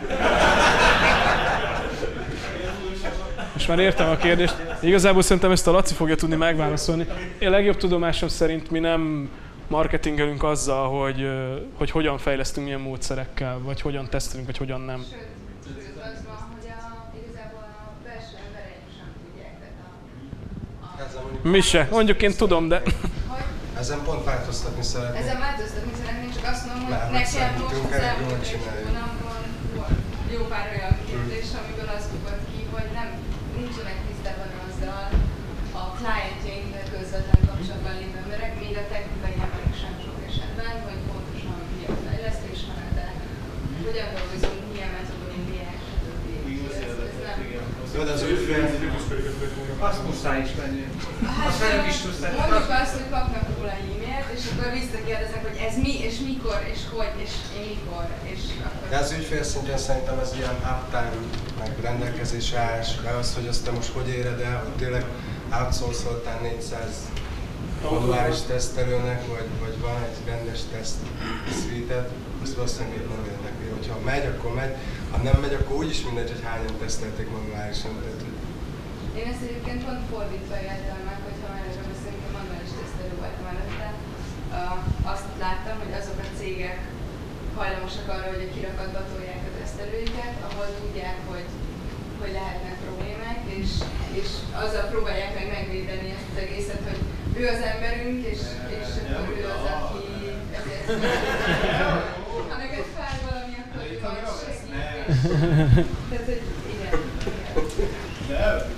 Most már értem a kérdést. Igazából szerintem ezt a Laci fogja tudni megválaszolni. Én legjobb tudomásom szerint mi nem marketingelünk azzal, hogy, hogy hogyan fejlesztünk milyen módszerekkel, vagy hogyan tesztelünk, vagy hogyan nem. Sőt, sőt az van, hogy a, igazából a belső embereink sem tudják, tehát a... a mi se. Mondjuk én tudom, de... Ezen pont változtatni szeretnénk. Ezen változtatni szeretnénk, csak azt mondom, hogy Már nekem most az elmúlt egy csináljuk. hónapban volt jó pár olyan kérdés, amiből az bukott ki, hogy nem, nincsenek tisztában azzal a clientjainkkel közvetlen kapcsolatban lévő emberek, még a technikai emberek sem sok esetben, hogy pontosan mi a fejlesztés menete, hogyan dolgozunk, milyen metodológiák, stb. Jó, de az ügyfél... Azt muszáj is menni. Hát, Azt velük is tudsz tenni. mondjuk azt, hogy kapnak róla e-mailt, és akkor visszakérdezek, hogy ez mi, és mikor, és hogy, és én mikor, és akkor... De az ügyfél szintjén szerintem ez ilyen uptime, meg rendelkezésre állás, de az, hogy azt te most hogy éred el, hogy tényleg outsourcoltál négyszáz moduláris tesztelőnek, vagy, vagy van egy rendes teszt suite-et, azt valószínűleg nem érdekli. Hogyha megy, akkor megy, ha nem megy, akkor úgyis mindegy, hogy hányan tesztelték modulárisan. Tehát, hogy... Én ezt egyébként pont fordítva éltem meg, hogyha már erről beszélünk, a manuális tesztelő voltam előtte. Uh, azt láttam, hogy azok a cégek hajlamosak arra, hogy a kirakatba tolják a tesztelőiket, ahol tudják, hogy, hogy lehetnek problémák, és, és azzal próbálják meg megvédeni ezt az egészet, hogy ő az emberünk, és, és akkor ő az, aki ezért ha neked fáj valami, akkor ő az segít. Tehát, hogy igen. De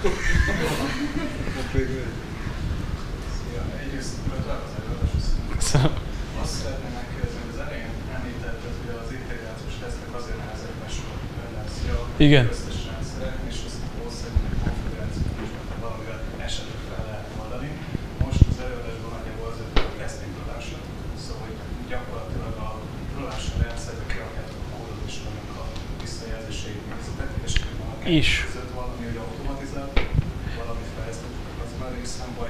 Egyrészt gratulálok az előadáshoz. Azt szeretném megkérdezni, hogy az elején említetted, hogy az integrációs tesztek azért nehezek, mert sok a dependencia a köztes rendszeren, és azt valószínűleg konfigurációt is valamivel esetleg fel lehet oldani. Most az előadásban nagyjából az öt testing production, szóval hogy gyakorlatilag a production rendszerbe kirakjátok a kódot és annak a visszajelzéseit nézzetek, és van a kettő között valami, hogy automatizál, valami fejlesztettük azon a részen, vagy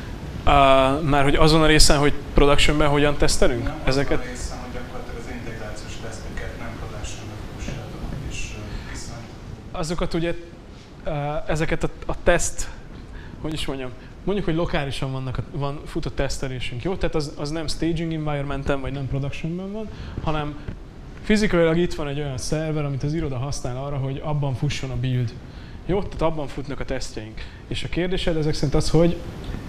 Uh, már hogy azon a részen, hogy productionben hogyan tesztelünk? Nem, ezeket? azon a részen, hogy gyakorlatilag az integrációs teszteket nem productionben pussátok, és uh, viszont... Azokat ugye, uh, ezeket a, a teszt, hogy is mondjam, mondjuk, hogy lokálisan vannak a, van, fut a tesztelésünk, jó? Tehát az, az nem staging environmenten, vagy nem productionben van, hanem fizikailag itt van egy olyan szerver, amit az iroda használ arra, hogy abban fusson a build. Jó? Tehát abban futnak a tesztjeink. És a kérdésed ezek szerint az, hogy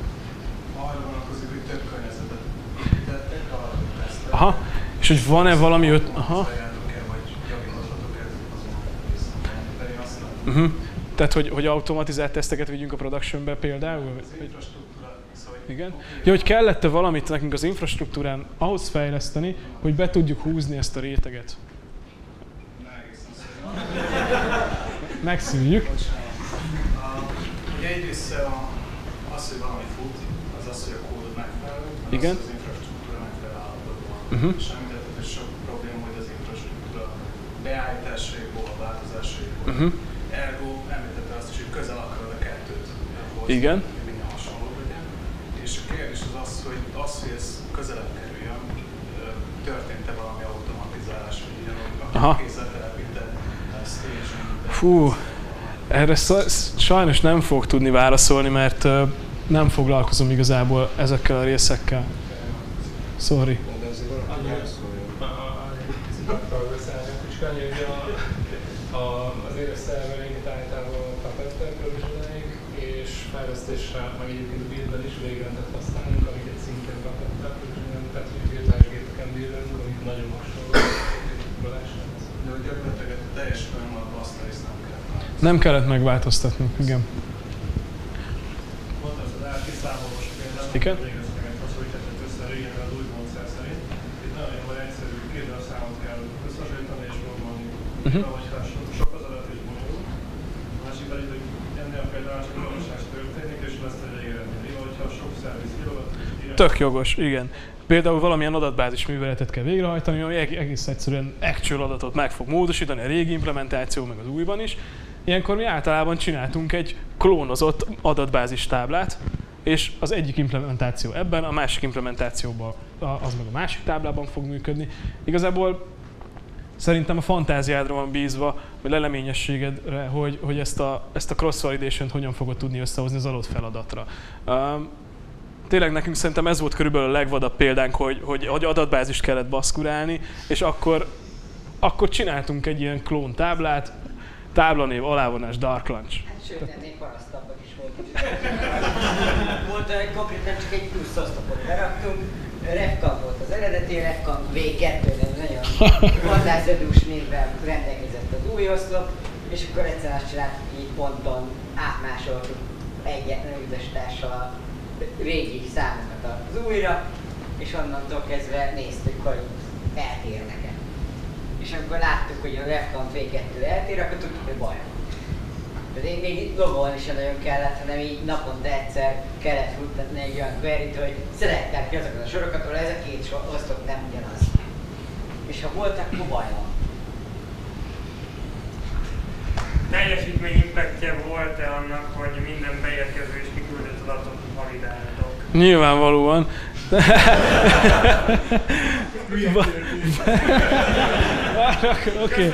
arra vonatkozik, hogy több környezetet építettek, arra, hogy teszteltek. aha, és hogy van-e valami öt... Aha. Automatizáljátok-e, vagy javíthatok-e azon a részen, de én azt látom. Uh-huh. Tehát, hogy, hogy automatizált teszteket vigyünk a productionbe például? Az infrastruktúra, szóval... Igen. Ja, hogy kellett-e valamit nekünk az infrastruktúrán ahhoz fejleszteni, hogy be tudjuk húzni ezt a réteget? Ne egészen szóval. Megszűnjük. Bocsánat. Ugye egyrészt az, hogy valami fut, az az, hogy a kódod megfelelő, az, igen. az infrastruktúra megfelelő állapotban. Uh-huh. És említetted, hogy sok probléma, hogy az infrastruktúra beállításaiból, változásaiból. Uh-huh. Ergo említette azt is, hogy közel akarod a kettőt hozni, igen. hogy minden hasonló legyen. És a kérdés az az, hogy az, hogy ez közelebb kerüljön, történt-e valami automatizálás, hogy ugyanúgy kézzel telepített staging. Fú, erre sajnos nem fogok tudni válaszolni, mert uh, nem foglalkozom igazából ezekkel a részekkel. Sorry. De azért valaki válaszoljon. Az éves szervereinket általában Puppet-tel provisioneljük, és fejlesztésre, meg egyébként a buildben is végrendet használunk, amiket szintén Puppet-tel provisionelünk, tehát hogy virtuális gépeken bírunk, amik nagyon hasonló tudáshoz. De hogy gyakorlatilag teljes folyamatban azt a részt nem kellett változtatni. Nem kellett megváltoztatnunk, igen. Mondtam, az átkiszámolós például, igen? végeztek egy hasonlítettet össze régen az új módszer szerint. Itt nagyon jól egyszerű, két a számot kell összehasonlítani és gondolni. Uh-huh. Hogyha sok az adat és bonyolul, a másik pedig, hogy ennél például csak a valóság történik, és lesz egy eredmény. Hogyha sok szerviz kirogat, tök jogos, igen. Például valamilyen adatbázis műveletet kell végrehajtani, ami egész egyszerűen actual adatot meg fog módosítani, a régi implementáció, meg az újban is. Ilyenkor mi általában csináltunk egy klónozott adatbázis táblát, és az egyik implementáció ebben, a másik implementációban, az meg a másik táblában fog működni. Igazából szerintem a fantáziádra van bízva, vagy leleményességedre, hogy, hogy ezt a, ezt a cross-validation-t hogyan fogod tudni összehozni az adott feladatra. Um, Tényleg nekünk szerintem ez volt körülbelül a legvadabb példánk, hogy, hogy, hogy adatbázist kellett baszkurálni, és akkor, akkor csináltunk egy ilyen klón táblát, táblanév, alávonás, Dark Lunch. Hát sőt, ennél parasztabbak is voltak. Volt konkrétan csak egy plusz oszlopot beraktunk, Refcam volt az eredeti, Refcam vé kettő, de nagyon fantázadús névvel rendelkezett az új oszlop, és akkor egyszer azt csináltuk, így ponton átmásoltuk egyetlen utasítással a régi számokat az újra, és onnantól kezdve néztük, hogy eltérnek-e. És amikor láttuk, hogy a Refcam vé kettő eltér, akkor tudtuk, hogy baj van. Tehát én még logolni sem nagyon kellett, hanem így naponta egyszer kellett futtatni egy olyan queryt, hogy szerettem ki azokat a sorokat, ahol ez a két sor osztott nem ugyanaz. És ha voltak, akkor baj van. Teljesítmény impactja volt-e annak, hogy minden beérkező és kiküldött adatot validáltok? Nyilvánvalóan. Oké.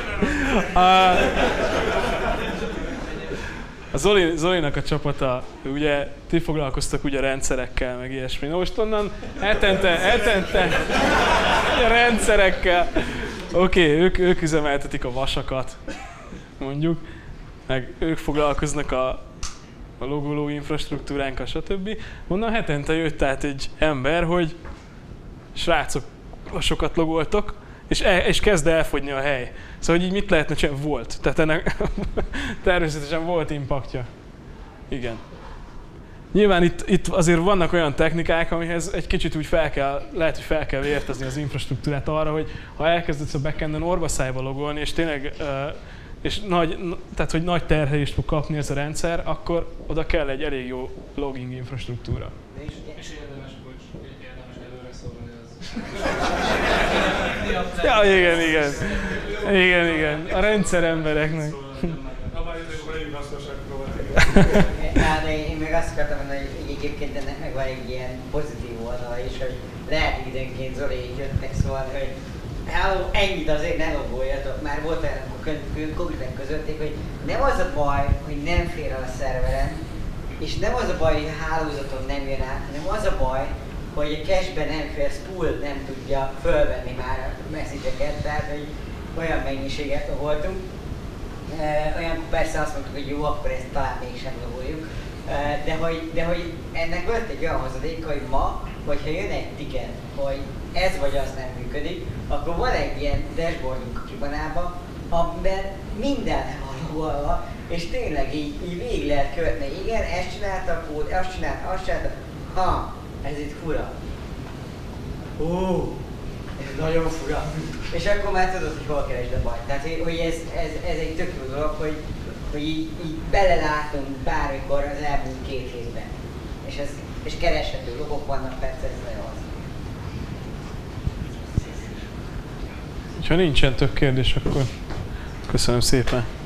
A Zoli, Zolinak a csapata, ugye ti foglalkoztak ugye rendszerekkel, meg ilyesmi. Na most onnan hetente, hetente a rendszerekkel. Oké, okay, ők, ők üzemeltetik a vasakat, mondjuk, meg ők foglalkoznak a, a logoló infrastruktúránkkal, stb. Onnan hetente jött át egy ember, hogy srácok, vasokat logoltok, és, el, és kezd elfogyni a hely. Szóval, hogy így mit lehetne csinálni? Volt. Tehát ennek természetesen volt impaktja. Igen. Nyilván itt, itt azért vannak olyan technikák, amihez egy kicsit úgy fel kell, lehet, hogy fel kell vértezni az infrastruktúrát arra, hogy ha elkezdesz a backenden orvaszájba logolni, és tényleg uh, és nagy, tehát, hogy nagy terhelést fog kapni ez a rendszer, akkor oda kell egy elég jó logging infrastruktúra. És érdemes, bocs, érdemes előre szólni az. Ja, igen, igen. Igen, igen. A rendszer embereknek. Hát én még azt akartam mondani, hogy egyébként ennek meg van egy ilyen pozitív oldala is, hogy lehet időnként Zoli jöttek szólni, hogy hello, ennyit azért ne logoljatok. Már volt olyan, amikor konkrétan közölték, hogy nem az a baj, hogy nem fér el a szerveren, és nem az a baj, hogy a hálózaton nem jön át, hanem az a baj, hogy a cache-ben nem fér, spool nem tudja fölvenni már a message-eket, tehát hogy olyan mennyiséget voltunk. E, olyan persze azt mondtuk, hogy jó, akkor ezt talán mégsem logoljuk. E, de, hogy, de hogy ennek volt egy olyan hozadéka, hogy ma, hogyha jön egy ticket, hogy ez vagy az nem működik, akkor van egy ilyen dashboardunk a Kibana-ba, amiben minden van logolva, és tényleg így, így végig lehet követni. Igen, ezt csinálta a kód, azt csinálta, azt csinálta. Ha, ez itt fura. Ó, ez nagyon fura. És akkor már tudod, hogy hol keresd a baj. Tehát, hogy ez, ez, ez egy tök jó dolog, hogy, hogy így, így belelátunk bármikor az elmúlt két hétben. És, ez, és kereshető logok vannak, persze ez nagyon az. Ha nincsen több kérdés, akkor köszönöm szépen.